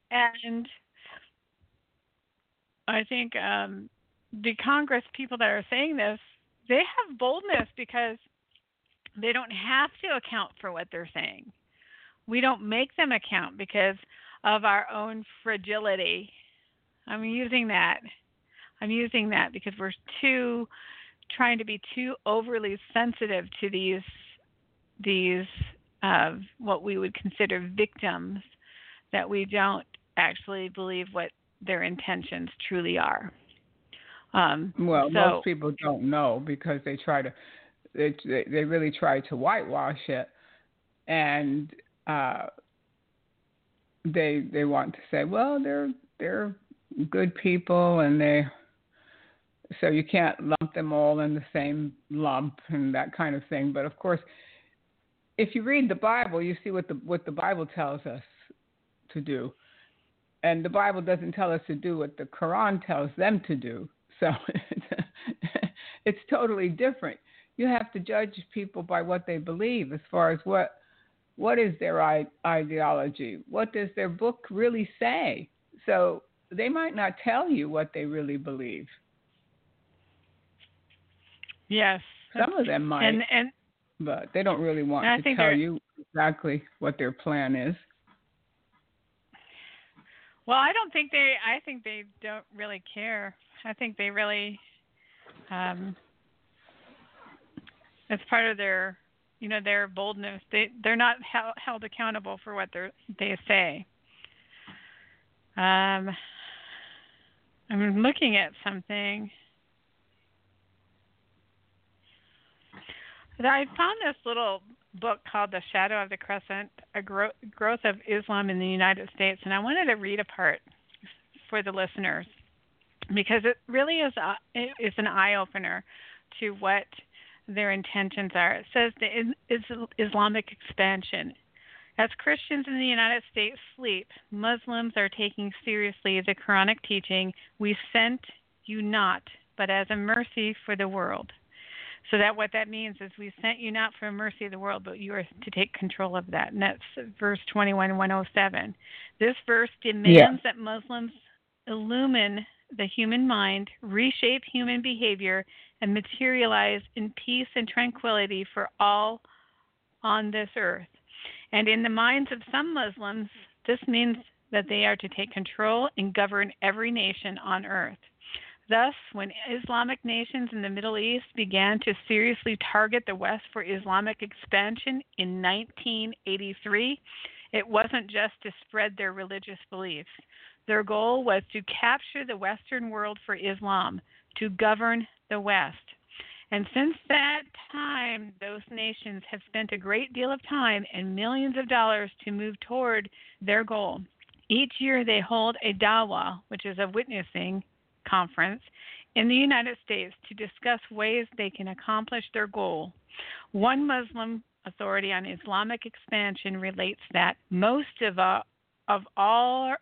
I think the Congress people that are saying this, they have boldness because they don't have to account for what they're saying. We don't make them account because of our own fragility. I'm using that because we're trying to be too overly sensitive to these what we would consider victims, that we don't actually believe what their intentions truly are. Most people don't know because they really try to whitewash it, and they want to say, well, they're good people, and so you can't lump them all in the same lump and that kind of thing. But of course, if you read the Bible, you see what the Bible tells us to do. And the Bible doesn't tell us to do what the Quran tells them to do. So it's totally different. You have to judge people by what they believe as far as what is their ideology. What does their book really say? So they might not tell you what they really believe. Yes. Some of them might, but they don't really want to tell you exactly what their plan is. Well, I think they don't really care. I think they really, it's part of their boldness. They're not held accountable for what they say. I'm looking at something. I found this little book called The Shadow of the Crescent, A Growth of Islam in the United States, and I wanted to read a part for the listeners because it really is an eye-opener to what their intentions are. It says the Islamic expansion. As Christians in the United States sleep, Muslims are taking seriously the Quranic teaching, "We sent you not, but as a mercy for the world." So what that means is we sent you not for mercy of the world, but you are to take control of that. And that's verse 21:107. This verse demands that Muslims illumine the human mind, reshape human behavior, and materialize in peace and tranquility for all on this earth. And in the minds of some Muslims, this means that they are to take control and govern every nation on earth. Thus, when Islamic nations in the Middle East began to seriously target the West for Islamic expansion in 1983, it wasn't just to spread their religious beliefs. Their goal was to capture the Western world for Islam, to govern the West. And since that time, those nations have spent a great deal of time and millions of dollars to move toward their goal. Each year they hold a dawah, which is a witnessing conference, in the United States to discuss ways they can accomplish their goal. One Muslim authority on Islamic expansion relates that most of our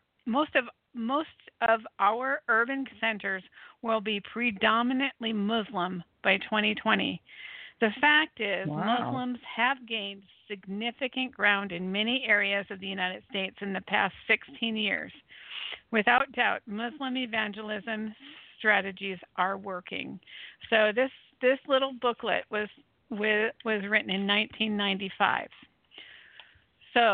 urban centers will be predominantly Muslim by 2020. The fact is, Muslims have gained significant ground in many areas of the United States in the past 16 years. Without doubt, Muslim evangelism strategies are working. So this little booklet was written in 1995. So,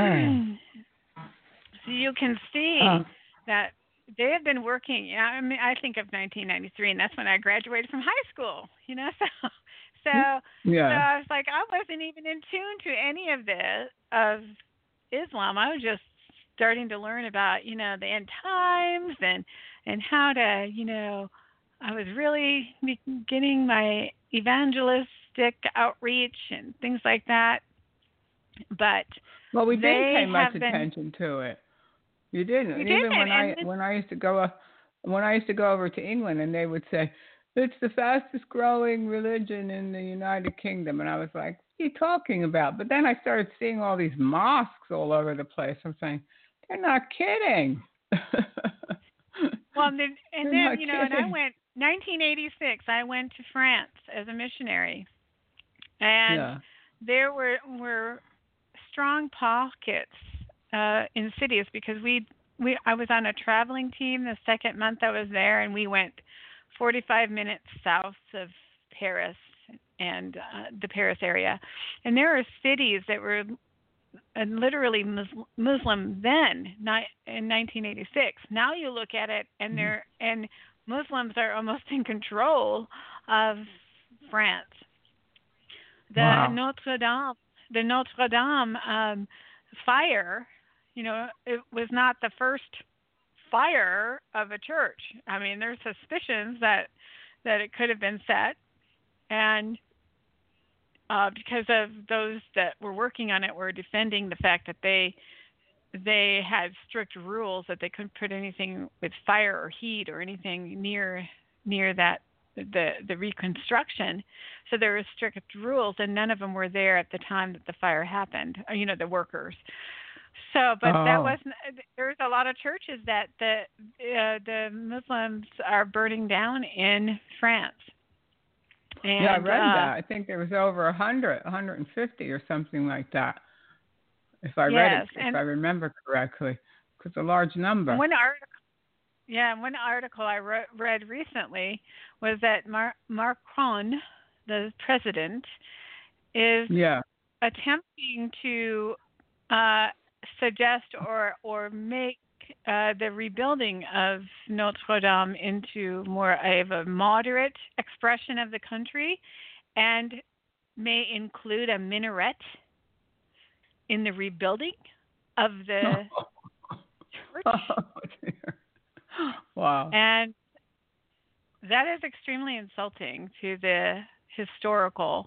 so you can see that they have been working. I mean, I think of 1993, and that's when I graduated from high school. So I was like, I wasn't even in tune to any of Islam. I was just starting to learn about, the end times and how to, I was really getting my evangelistic outreach and things like that. But we didn't pay much attention to it. You didn't. When I used to go over to England, and they would say, it's the fastest growing religion in the United Kingdom, and I was like, what are you talking about? But then I started seeing all these mosques all over the place. I'm saying, they're not kidding. Well, and then and I went 1986. I went to France as a missionary, and there were strong pockets in cities because I was on a traveling team the second month I was there, and we went 45 minutes south of Paris and the Paris area, and there are cities that were literally Muslim then, not in 1986. Now you look at it, and Muslims are almost in control of France. The Notre Dame fire, it was not the first fire of a church. I mean, there's suspicions that it could have been set, and because of those that were working on it were defending the fact that they had strict rules that they couldn't put anything with fire or heat or anything near that the reconstruction. So there were strict rules, and none of them were there at the time that the fire happened. The workers. So, but that wasn't. There's a lot of churches that the Muslims are burning down in France. And, I read that. I think there was over 150 or something like that. If I remember correctly, because a large number. One article I read recently was that Macron, the president, is attempting to suggest or make the rebuilding of Notre Dame into more of a moderate expression of the country, and may include a minaret in the rebuilding of the church. Oh, dear. Wow. And that is extremely insulting to the historical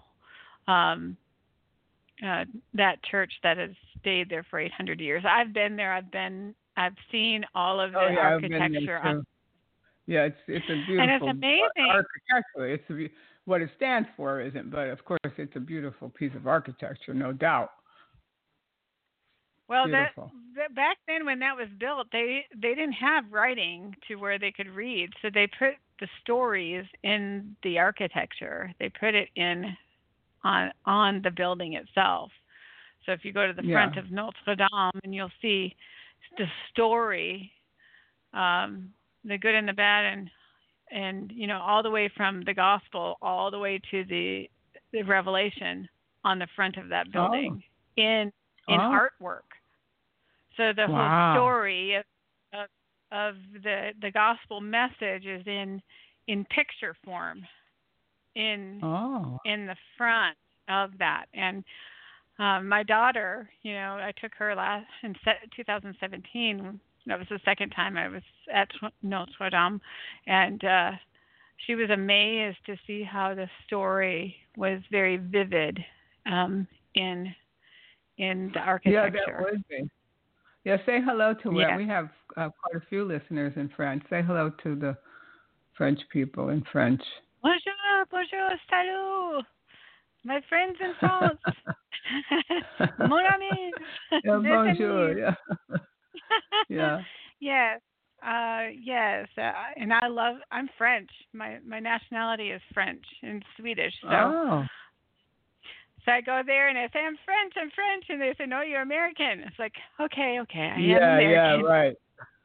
that church that has stayed there for 800 years. I've been there. I've seen all of the architecture. It's a beautiful. And it's amazing. Architecturally, what it stands for isn't, but of course it's a beautiful piece of architecture, no doubt. Well, back then when that was built, they didn't have writing to where they could read, so they put the stories in the architecture. They put it in on the building itself. So if you go to the front of Notre Dame, and you'll see the story, the good and the bad, and all the way from the gospel all the way to the Revelation on the front of that building in artwork. So the whole story of the gospel message is in picture form in the front of that. And my daughter, I took her in 2017. That was the second time I was at Notre Dame, and she was amazed to see how the story was very vivid in the architecture. Yeah, that would be. Yeah, say hello to Yeah. it. We have quite a few listeners in France. Say hello to the French people in French. Bonjour, salut, my friends in France. Mon ami. Yeah, bonjour. Yeah. Yeah. Yes. Yes. And I'm French. My nationality is French and Swedish. So I go there and I say, I'm French. And they say, no, you're American. It's like, okay, I am American. Yeah, right.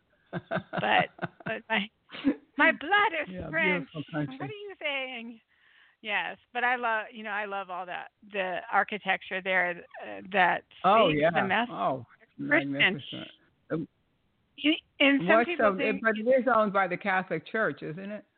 but my blood is French. What are you saying? Yes, but I love all that, the architecture there that speaks the message. Oh, magnificent. And some people think, but it is owned by the Catholic Church, isn't it?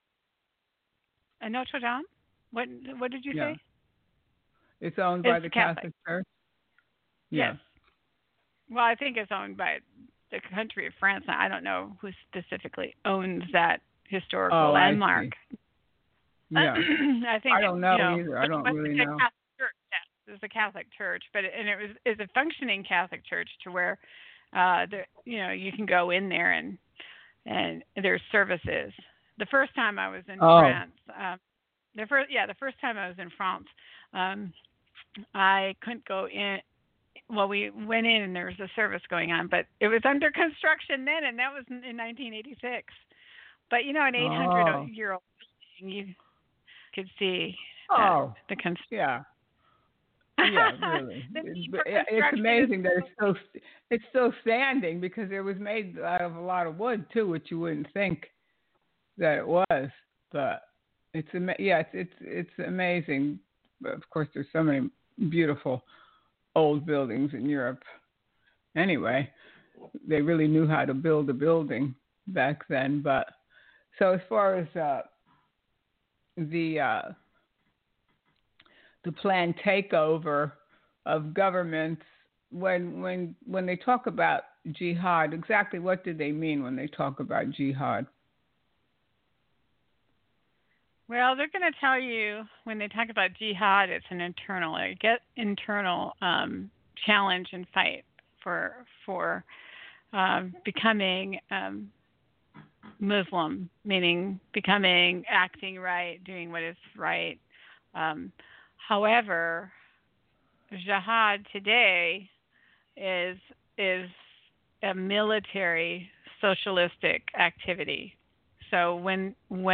Notre Dame? What did you say? It's owned by the Catholic Church? Yes. Well, I think it's owned by the country of France. I don't know who specifically owns that historical landmark. Yeah. I don't know either. I don't really know. Church, yes, it's a Catholic church, it's a functioning Catholic church to where you can go in there and there's services. The first time I was in France, the first time I was in France, I couldn't go in. Well, we went in and there was a service going on, but it was under construction then, and that was in 1986. But an 800-year-old building, you could see the construction. Yeah. Yeah, really. It's amazing that it's still standing because it was made out of a lot of wood too, which you wouldn't think that it was. But it's amazing. But of course, there's so many beautiful old buildings in Europe. Anyway, they really knew how to build a building back then. But so as far as the planned takeover of governments, when they talk about jihad, exactly what do they mean when they talk about jihad? Well, they're going to tell you when they talk about jihad, it's an internal challenge and fight for becoming Muslim, meaning acting right, doing what is right. However, jihad today is a military socialistic activity. So when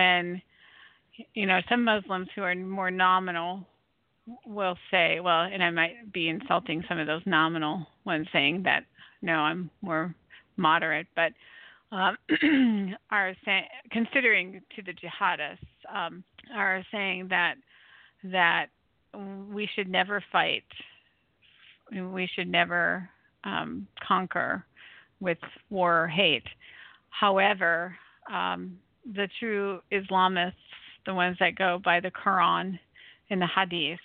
some Muslims who are more nominal will say, well, and I might be insulting some of those nominal ones saying that, no, I'm more moderate, but are saying, considering to the jihadists, are saying that we should never fight, we should never conquer with war or hate. However, the true Islamists, the ones that go by the Quran and the Hadith,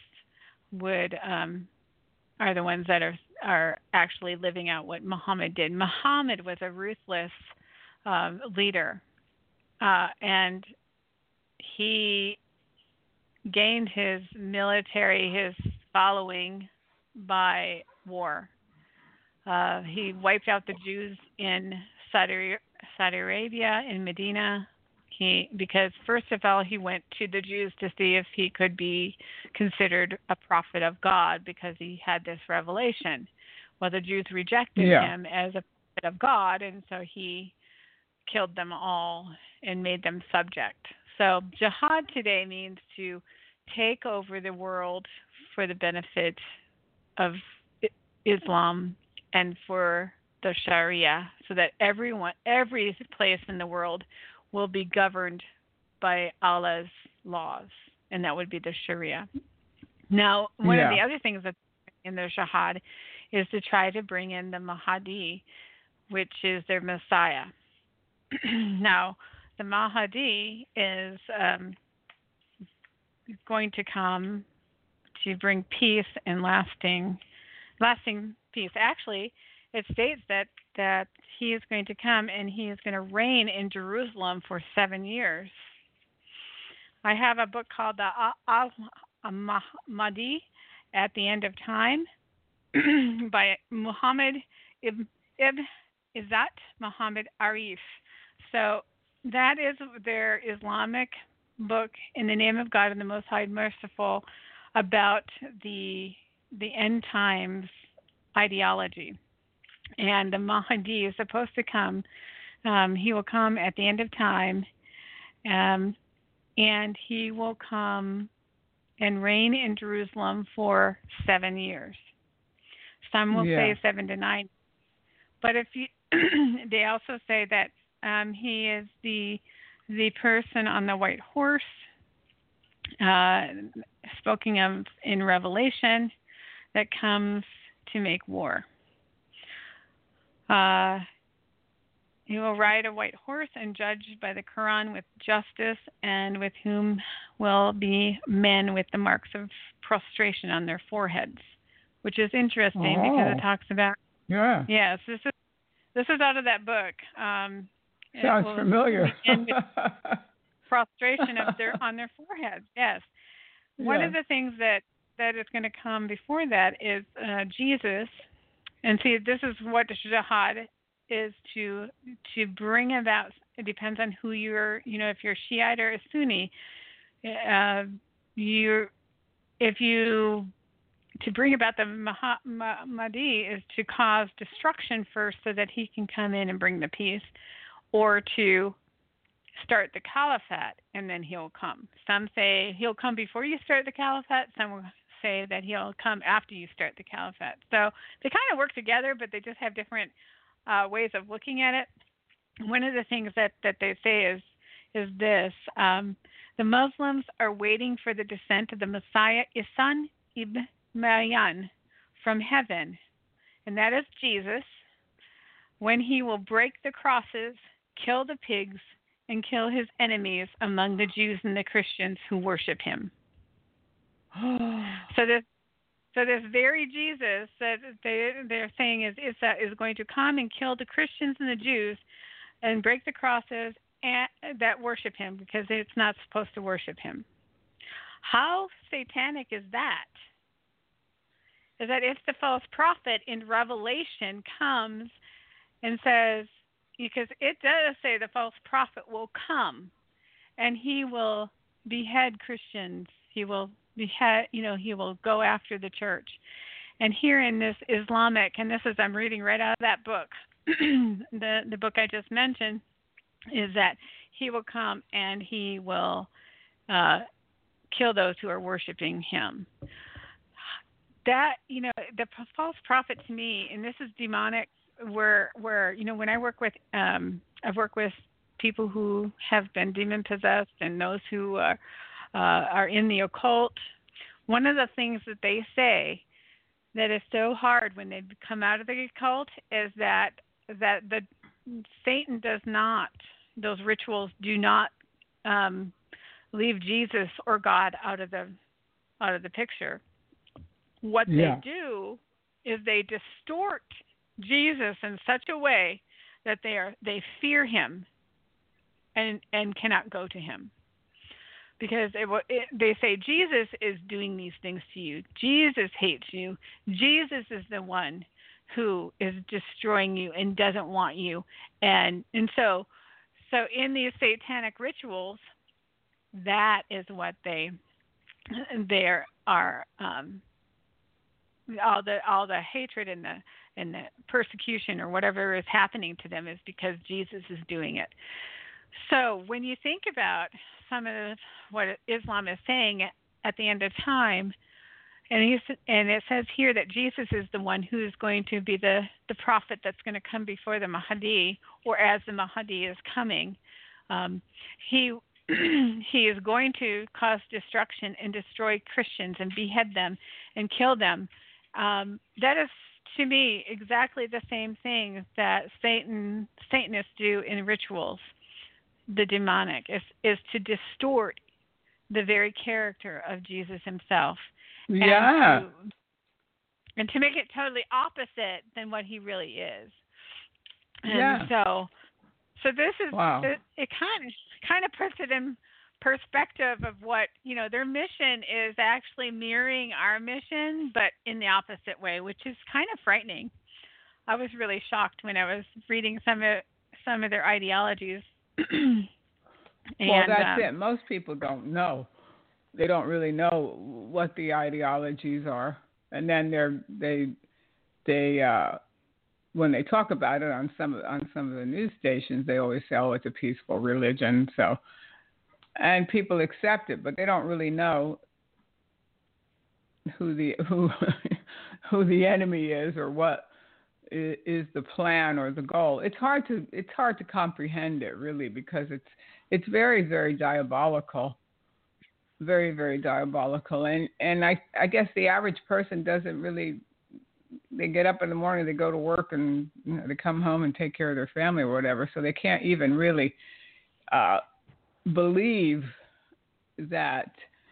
are the ones that are actually living out what Muhammad did. Muhammad was a ruthless leader, and he gained his following by war. He wiped out the Jews in Saudi Arabia, in Medina. Because first of all, he went to the Jews to see if he could be considered a prophet of God because he had this revelation. Well, the Jews rejected him as a prophet of God, and so he killed them all and made them subject. So jihad today means to take over the world for the benefit of Islam and for the Sharia, so that every place in the world will be governed by Allah's laws, and that would be the Sharia. Now, one of the other things that's in their jihad is to try to bring in the Mahdi, which is their Messiah. Now, the Mahdi is going to come to bring peace and lasting peace. Actually, it states that he is going to come and he is going to reign in Jerusalem for 7 years. I have a book called the Al-Mahdi at the End of Time by Muhammad Ibn Izzat Muhammad Arif. So that is their Islamic book in the name of God and the Most High Merciful about the end times ideology. And the Mahdi is supposed to come. He will come at the end of time, and he will come and reign in Jerusalem for 7 years. Some will say 7 to 9. But if you, they also say that he is the person on the white horse, spoken of in Revelation, that comes to make war. He will ride a white horse and judge by the Quran with justice, and with whom will be men with the marks of prostration on their foreheads, which is interesting because it talks about. Yeah. Yes, this is out of that book. Sounds familiar. Prostration on their foreheads. Yes. One of the things that is going to come before that is Jesus. And see, this is what jihad is to bring about. It depends on who you're. If you're Shiite or a Sunni, to bring about the Mahdi is to cause destruction first, so that he can come in and bring the peace, or to start the caliphate and then he'll come. Some say he'll come before you start the caliphate. Some will say that he'll come after you start the caliphate. So they kind of work together, but they just have different ways of looking at it. One of the things that they say is this: the Muslims are waiting for the descent of the Messiah, Isan ibn Maryam, from heaven, and that is Jesus, when he will break the crosses, kill the pigs, and kill his enemies among the Jews and the Christians who worship him. So this very Jesus that they're saying is going to come and kill the Christians and the Jews and break the crosses that worship him, because it's not supposed to worship him. How satanic is that? Is that if the false prophet in Revelation comes and says, because it does say the false prophet will come and he will behead Christians. He will behead, he will go after the church. And here in this Islamic, and this is, I'm reading right out of that book, the book I just mentioned, is that he will come and he will kill those who are worshiping him. That, the false prophet to me, and this is demonic, where when I work with, I've worked with people who have been demon possessed and those who are in the occult. One of the things that they say that is so hard when they come out of the occult is that the Satan does not, those rituals do not leave Jesus or God out of the picture. What they do is they distort Jesus in such a way that they fear him and cannot go to him, because they say Jesus is doing these things to you. Jesus hates you. Jesus is the one who is destroying you and doesn't want you. And so in these satanic rituals, that is what there are. All the hatred and the persecution or whatever is happening to them is because Jesus is doing it. So when you think about some of what Islam is saying at the end of time, and it says here that Jesus is the one who is going to be the prophet that's going to come before the Mahdi, or as the Mahdi is coming, he is going to cause destruction and destroy Christians and behead them and kill them. That is to me exactly the same thing that Satanists do in rituals. The demonic is to distort the very character of Jesus himself, Yeah. and to make it totally opposite than what he really is. And Yeah. so this is Wow. it kind of puts it in perspective of what, their mission is actually mirroring our mission, but in the opposite way, which is kind of frightening. I was really shocked when I was reading some of their ideologies. Well, that's it. Most people don't know. They don't really know what the ideologies are, and then they when they talk about it on some of the news stations, they always say, "Oh, it's a peaceful religion." So, and people accept it, but they don't really know who the who the enemy is or what is the plan or the goal. It's hard to comprehend it really, because it's very, very diabolical. Very, very diabolical. And I guess the average person doesn't really, they get up in the morning, they go to work, and they come home and take care of their family or whatever, so they can't even really believe that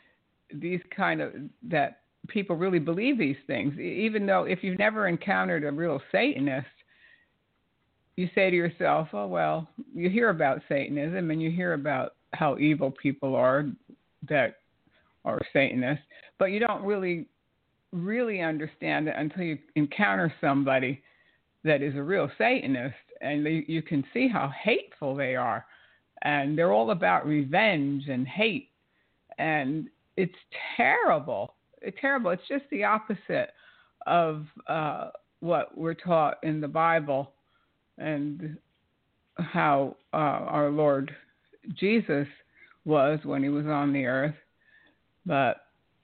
that people really believe these things. Even though if you've never encountered a real Satanist, you say to yourself, oh, well, you hear about Satanism and you hear about how evil people are that are Satanists, but you don't really understand it until you encounter somebody that is a real Satanist, and you can see how hateful they are. And they're all about revenge and hate. And it's terrible. It's terrible. It's just the opposite of what we're taught in the Bible and how our Lord Jesus was when he was on the earth. But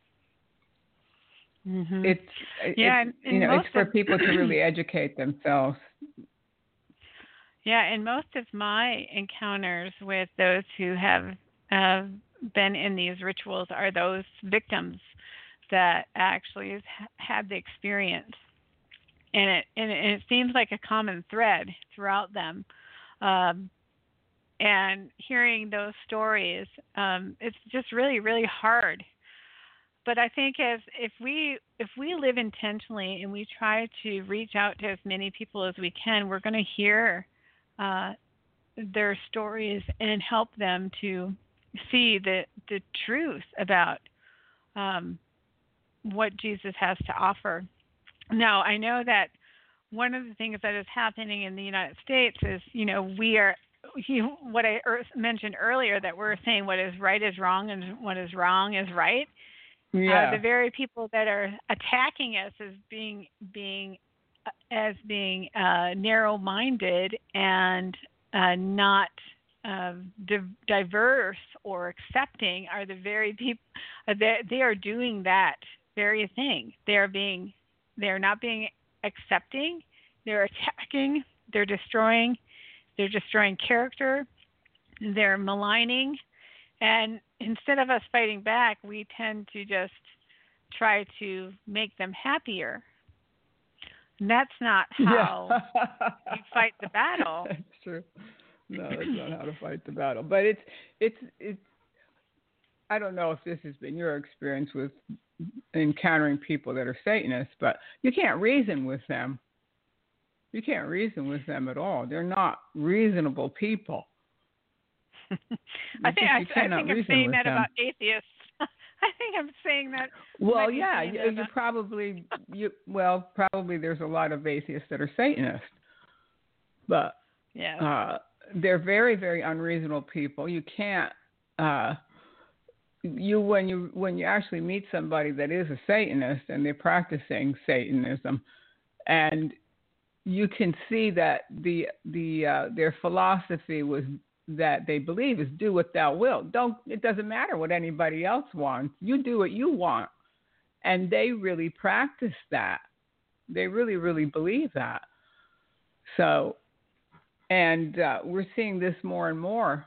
it's for people to really educate themselves. Yeah, and most of my encounters with those who have been in these rituals are those victims that actually have had the experience, and it seems like a common thread throughout them. And hearing those stories, it's just really, really hard. But I think if we live intentionally and we try to reach out to as many people as we can, we're going to hear their stories and help them to see the truth about what Jesus has to offer. Now, I know that one of the things that is happening in the United States is, we are, what I mentioned earlier, that we're saying what is right is wrong and what is wrong is right. Yeah. The very people that are attacking us as being narrow-minded and not diverse or accepting are the very people. They are doing that very thing. They are not being accepting. They're attacking. They're destroying. They're destroying character. They're maligning. And instead of us fighting back, we tend to just try to make them happier. And that's not how you fight the battle. That's true. No, that's not how to fight the battle. But it's. I don't know if this has been your experience with encountering people that are Satanists, but you can't reason with them. You can't reason with them at all. They're not reasonable people. I think I'm saying that about atheists. I think I'm saying that. Well, yeah, probably there's a lot of atheists that are Satanists, but they're very, very unreasonable people. You can't. When you actually meet somebody that is a Satanist and they're practicing Satanism, and you can see that their philosophy was that they believe is do what thou wilt. It doesn't matter what anybody else wants. You do what you want. And they really practice that. They really, really believe that. So, and we're seeing this more and more.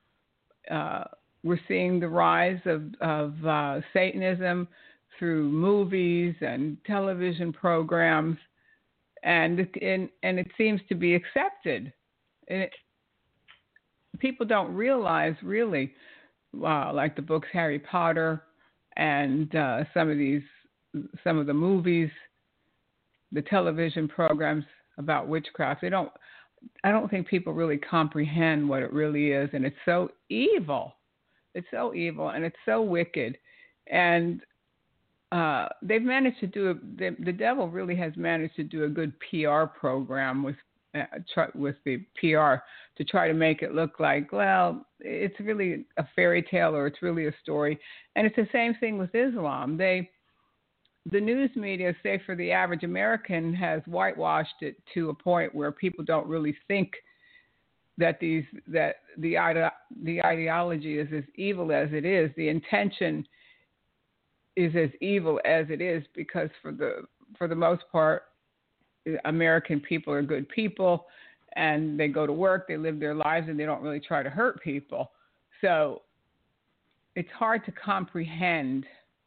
We're seeing the rise of Satanism through movies and television programs. and it seems to be accepted. And people don't realize really, like the books Harry Potter and some of the movies, the television programs about witchcraft. I don't think people really comprehend what it really is, and it's so evil. It's so evil, and it's so wicked, and they've managed to do the devil really has managed to do a good PR program with the PR to try to make it look like, well, it's really a fairy tale or it's really a story, and it's the same thing with Islam. The news media, say for the average American, has whitewashed it to a point where people don't really think that the ideology is as evil as it is. The intention is as evil as it is, because for the most part, American people are good people, and they go to work, they live their lives, and they don't really try to hurt people. So it's hard to comprehend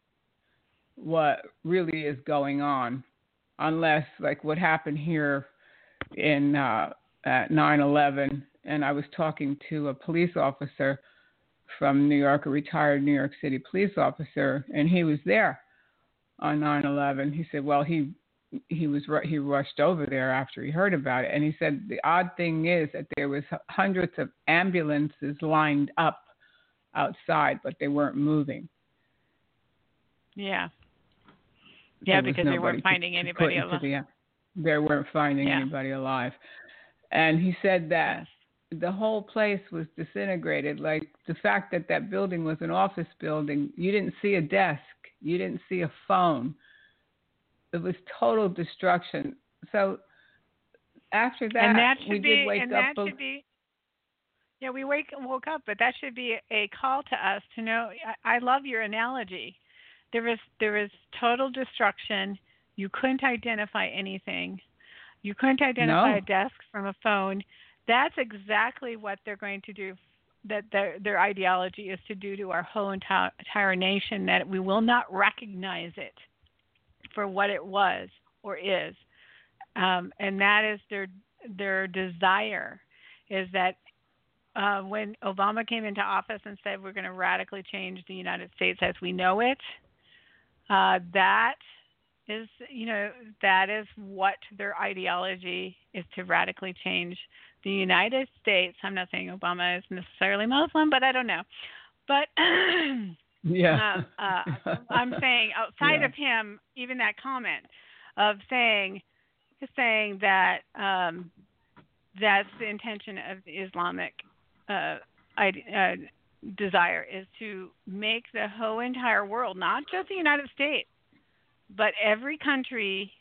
what really is going on, unless like what happened here in at 9/11. And I was talking to a police officer from New York, a retired New York City police officer, and he was there on 9/11. He said, well, he rushed over there after he heard about it, and he said the odd thing is that there was hundreds of ambulances lined up outside, but they weren't moving. Yeah. Yeah, because they weren't finding anybody alive. They weren't finding anybody alive. And he said that the whole place was disintegrated. Like the fact that building was an office building, you didn't see a desk, you didn't see a phone. It was total destruction. So after that, we did wake up. Yeah, we woke up, but that should be a call to us to know. I love your analogy. There was total destruction. You couldn't identify anything. You couldn't identify a desk from a phone. That's exactly what they're going to do. That their ideology is to do to our whole entire nation. That we will not recognize it for what it was or is, and that is their desire. Is that when Obama came into office and said we're going to radically change the United States as we know it. That is what their ideology is, to radically change the United States. I'm not saying Obama is necessarily Muslim, but I don't know. But I'm saying outside of him, even that comment of saying that that's the intention of the Islamic desire, is to make the whole entire world, not just the United States, but every country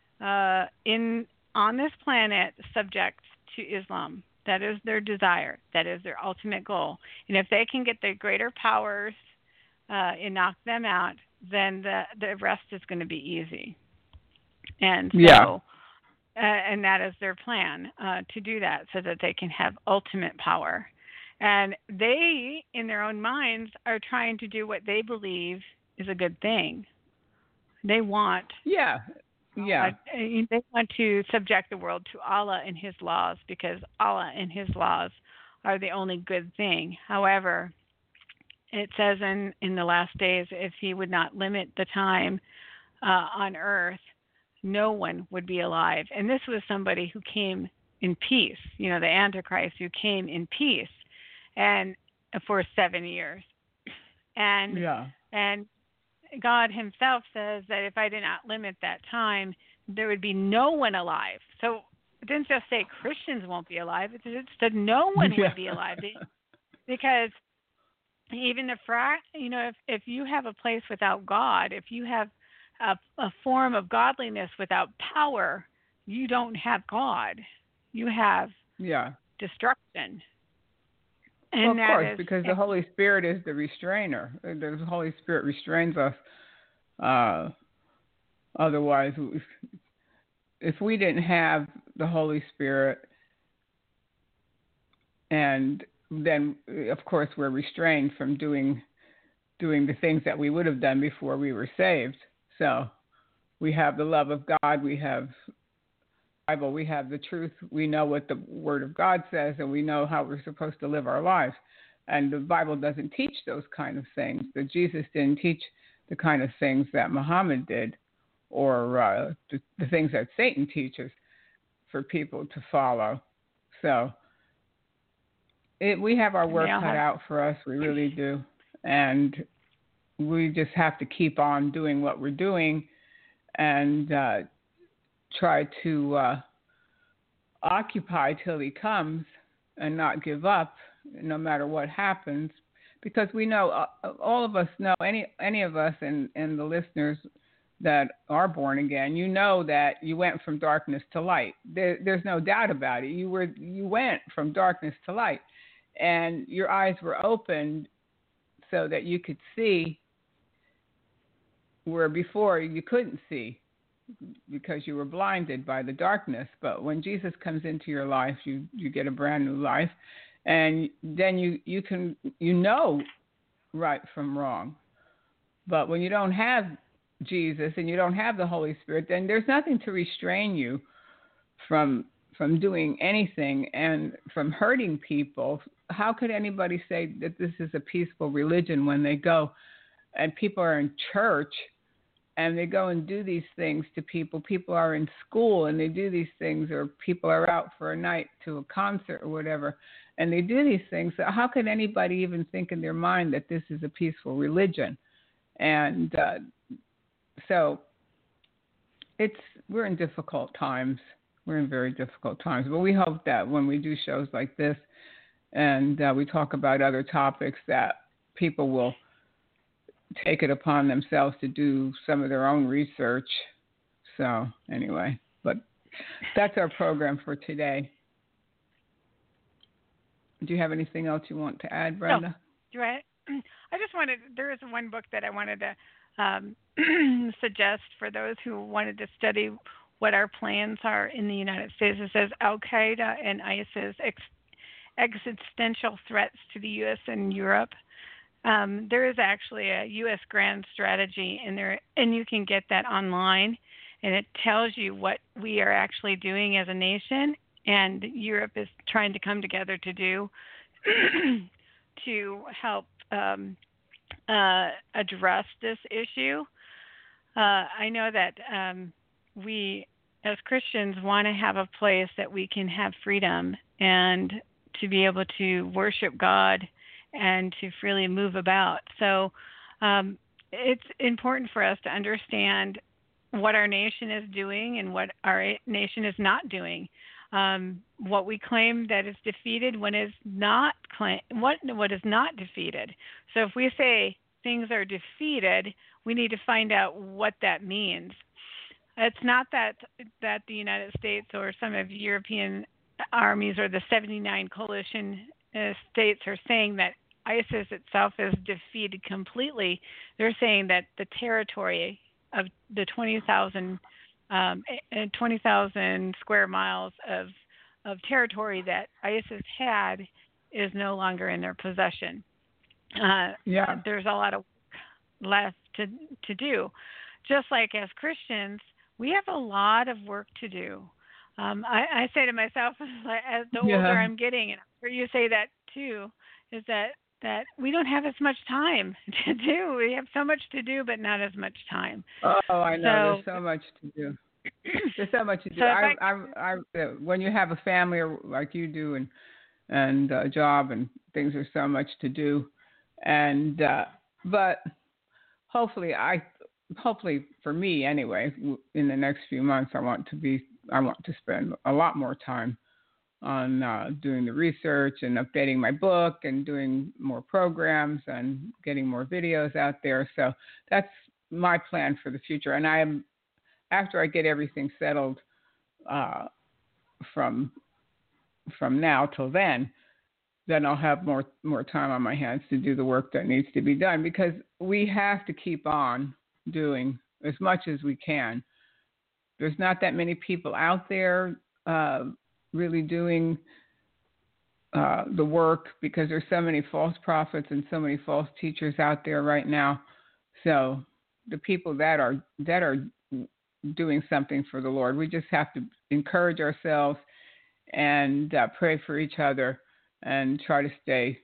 on this planet subject to Islam. That is their desire. That is their ultimate goal. And if they can get the greater powers and knock them out, then the rest is going to be easy. And so, and that is their plan, to do that, so that they can have ultimate power. And they, in their own minds, are trying to do what they believe is a good thing. They want, they want to subject the world to Allah and His laws, because Allah and His laws are the only good thing. However, it says in the last days, if He would not limit the time on earth, no one would be alive. And this was somebody who came in peace, the Antichrist, who came in peace. And for 7 years, and God Himself says that if I did not limit that time, there would be no one alive. So it didn't just say Christians won't be alive; it said no one would be alive, because even if you have a place without God, if you have a form of godliness without power, you don't have God. You have destruction. And well, of course, because the Holy Spirit is the restrainer. The Holy Spirit restrains us. Otherwise, if we didn't have the Holy Spirit, and then, of course, we're restrained from doing the things that we would have done before we were saved. So we have the love of God. We have Bible. We have the truth. We know what the Word of God says, and we know how we're supposed to live our lives. And the Bible doesn't teach those kind of things. That Jesus didn't teach the kind of things that Muhammad did, or the things that Satan teaches for people to follow. So we have our work cut out for us. We really do. And we just have to keep on doing what we're doing and try to occupy till he comes and not give up no matter what happens. Because we know, all of us know, any of us and the listeners that are born again, you know that you went from darkness to light. There's no doubt about it. You went from darkness to light, and your eyes were opened so that you could see where before you couldn't see because you were blinded by the darkness. But when Jesus comes into your life, you get a brand new life, and then you can know right from wrong. But when you don't have Jesus and you don't have the Holy Spirit, then there's nothing to restrain you from doing anything and from hurting people. How could anybody say that this is a peaceful religion when they go and people are in church and they go and do these things to people? People are in school and they do these things, or people are out for a night to a concert or whatever, and they do these things. So how could anybody even think in their mind that this is a peaceful religion? And so we're in difficult times. We're in very difficult times. But we hope that when we do shows like this and we talk about other topics, that people will take it upon themselves to do some of their own research. So anyway, but that's our program for today. Do you have anything else you want to add, Brenda? No. Do I just wanted, there is one book that I wanted to suggest for those who wanted to study what our plans are in the United States. It says Al-Qaeda and ISIS, existential threats to the U.S. and Europe. There is actually a U.S. grand strategy in there, and you can get that online, and it tells you what we are actually doing as a nation, and Europe is trying to come together to do to help address this issue. I know that we as Christians want to have a place that we can have freedom and to be able to worship God and to freely move about. So it's important for us to understand what our nation is doing and what our nation is not doing. What we claim that is defeated when is not what is not defeated. So if we say things are defeated, we need to find out what that means. It's not that the United States or some of European armies or the 79 coalition states are saying that ISIS itself is defeated completely. They're saying that the territory of the 20,000 square miles of territory that ISIS had is no longer in their possession. There's a lot of left to do. Just like as Christians, we have a lot of work to do. I say to myself, as the older I'm getting, and I'm sure you say that too, is that we don't have as much time to do. We have so much to do, but not as much time. Oh, I know. There's so much to do. There's so much to do. So when you have a family like you do and a job and things, are so much to do. And but hopefully for me anyway, in the next few months, I want to spend a lot more time on doing the research and updating my book and doing more programs and getting more videos out there. So that's my plan for the future. And after I get everything settled from now till then I'll have more time on my hands to do the work that needs to be done, because we have to keep on doing as much as we can. There's not that many people out there really doing the work, because there's so many false prophets and so many false teachers out there right now. So the people that are doing something for the Lord. We just have to encourage ourselves and pray for each other and try to stay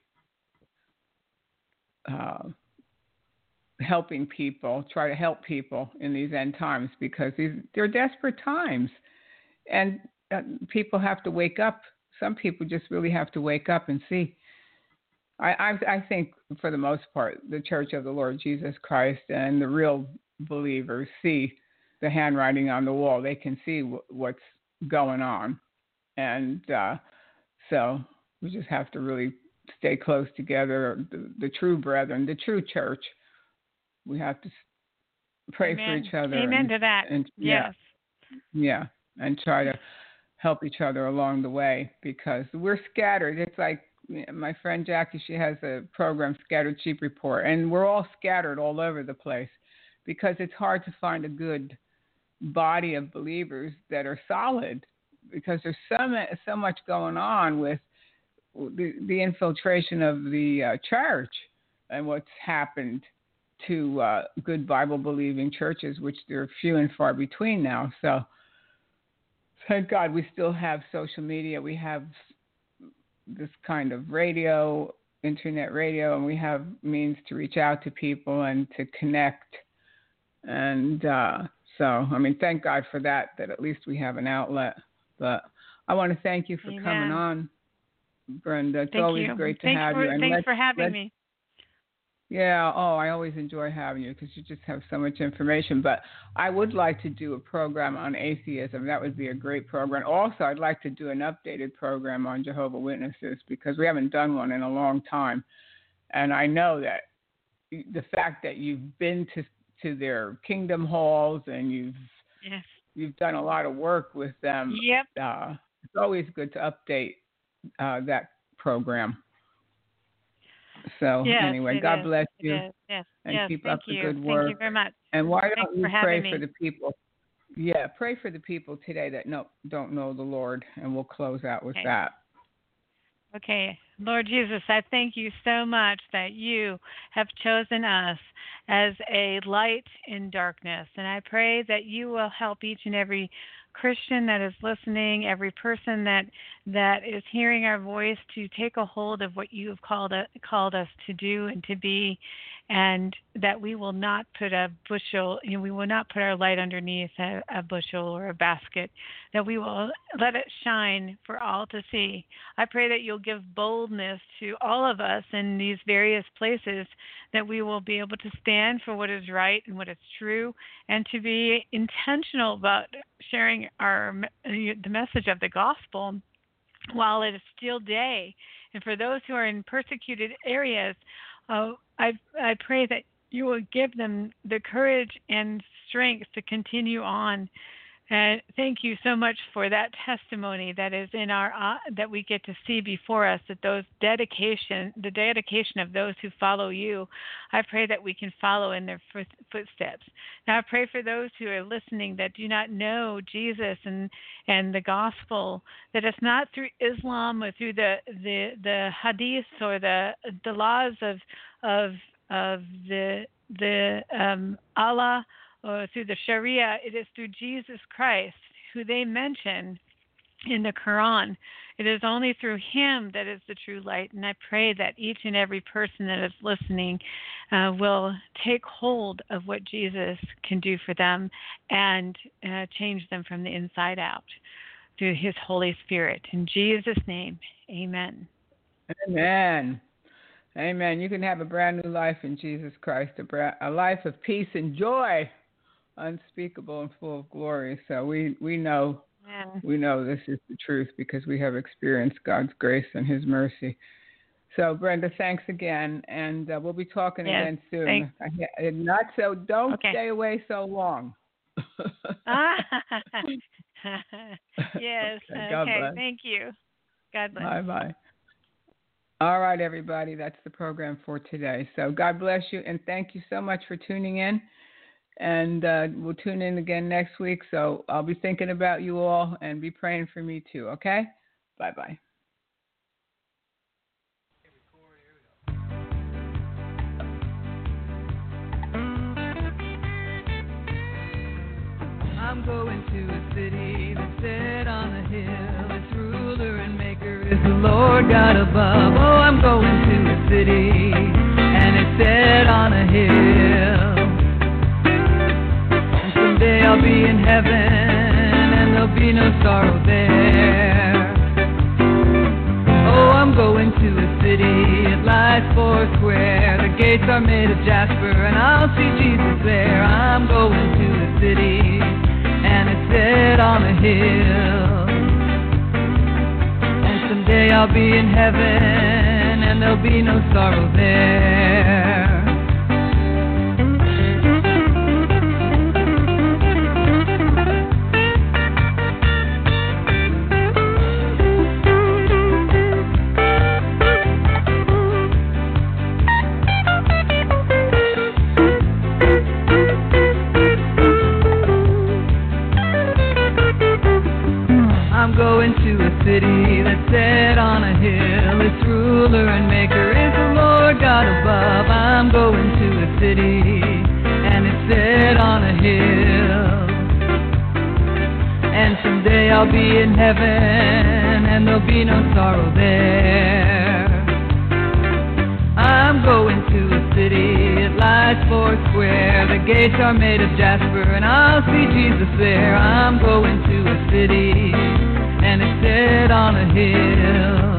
helping people, try to help people in these end times, because they're desperate times. And people have to wake up. Some people just really have to wake up and see. I think, for the most part, the Church of the Lord Jesus Christ and the real believers see the handwriting on the wall. They can see what's going on. And so we just have to really stay close together, the true brethren, the true church. We have to pray Amen. for each other. Amen to that. And, yes. Yeah, and try to help each other along the way, because we're scattered. It's like my friend Jackie, she has a program, Scattered Sheep Report, and we're all scattered all over the place because it's hard to find a good body of believers that are solid, because there's so much going on with the infiltration of the church and what's happened to good Bible-believing churches, which they're few and far between now. So thank God we still have social media. We have this kind of radio, internet radio, and we have means to reach out to people and to connect. And so, I mean, thank God for that at least we have an outlet. But I want to thank you for Amen. coming on, Brenda. It's Thank always you. great to have you. And thanks for having me. Yeah, I always enjoy having you because you just have so much information. But I would like to do a program on atheism. That would be a great program. Also, I'd like to do an updated program on Jehovah's Witnesses, because we haven't done one in a long time. And I know that the fact that you've been to their kingdom halls and you've done a lot of work with them. Yep. It's always good to update that program. So anyway, God bless you. Yes. And keep up the good Thank work. you very much. And why Thanks don't you for pray having for me. the people? Yeah, pray for the people today that don't know the Lord, and we'll close out with that. Okay. Lord Jesus, I thank you so much that you have chosen us as a light in darkness. And I pray that you will help each and every Christian that is listening, every person that is hearing our voice, to take a hold of what you have called us to do and to be, and that we will not put a bushel, we will not put our light underneath a bushel or a basket, that we will let it shine for all to see. I pray that you'll give boldness to all of us in these various places, that we will be able to stand for what is right and what is true, and to be intentional about sharing the message of the gospel while it is still day. And for those who are in persecuted areas, I pray that you will give them the courage and strength to continue on. And thank you so much for that testimony that is in our that we get to see before us, that the dedication of those who follow you. I pray that we can follow in their footsteps. Now I pray for those who are listening that do not know Jesus and the gospel, that it's not through Islam or through the hadiths or the laws of the Allah, or through the Sharia. It is through Jesus Christ, who they mention in the Quran. It is only through him that is the true light. And I pray that each and every person that is listening will take hold of what Jesus can do for them and change them from the inside out through his Holy Spirit. In Jesus' name, amen. Amen. Amen. You can have a brand new life in Jesus Christ, a life of peace and joy, unspeakable and full of glory. So we know this is the truth, because we have experienced God's grace and his mercy. So Brenda, thanks again, and we'll be talking again soon. Don't stay away so long. Yes. Okay. Thank you. God bless. Bye-bye. All right, everybody. That's the program for today. So God bless you, and thank you so much for tuning in. And we'll tune in again next week. So I'll be thinking about you all, and be praying for me too, okay? Bye-bye. going to a city that's set on a hill. Its ruler and maker is the Lord God above. Oh, I'm going to a city, and it's set on a hill. And someday I'll be in heaven, and there'll be no sorrow there. Oh, I'm going to a city, it lies four square. The gates are made of jasper, and I'll see Jesus there. I'm going to a city, and it's set on a hill. And someday I'll be in heaven, and there'll be no sorrow there. I'm going to a city that's set on a hill. Its ruler and maker is the Lord God above. I'm going to a city, and it's set on a hill. And someday I'll be in heaven, and there'll be no sorrow there. I'm going to a city, it lies four square. The gates are made of jasper, and I'll see Jesus there. I'm going to a city, and it's set on a hill.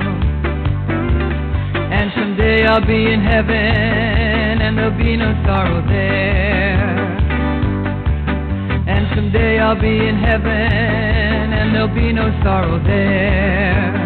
And someday I'll be in heaven, and there'll be no sorrow there. And someday I'll be in heaven, and there'll be no sorrow there.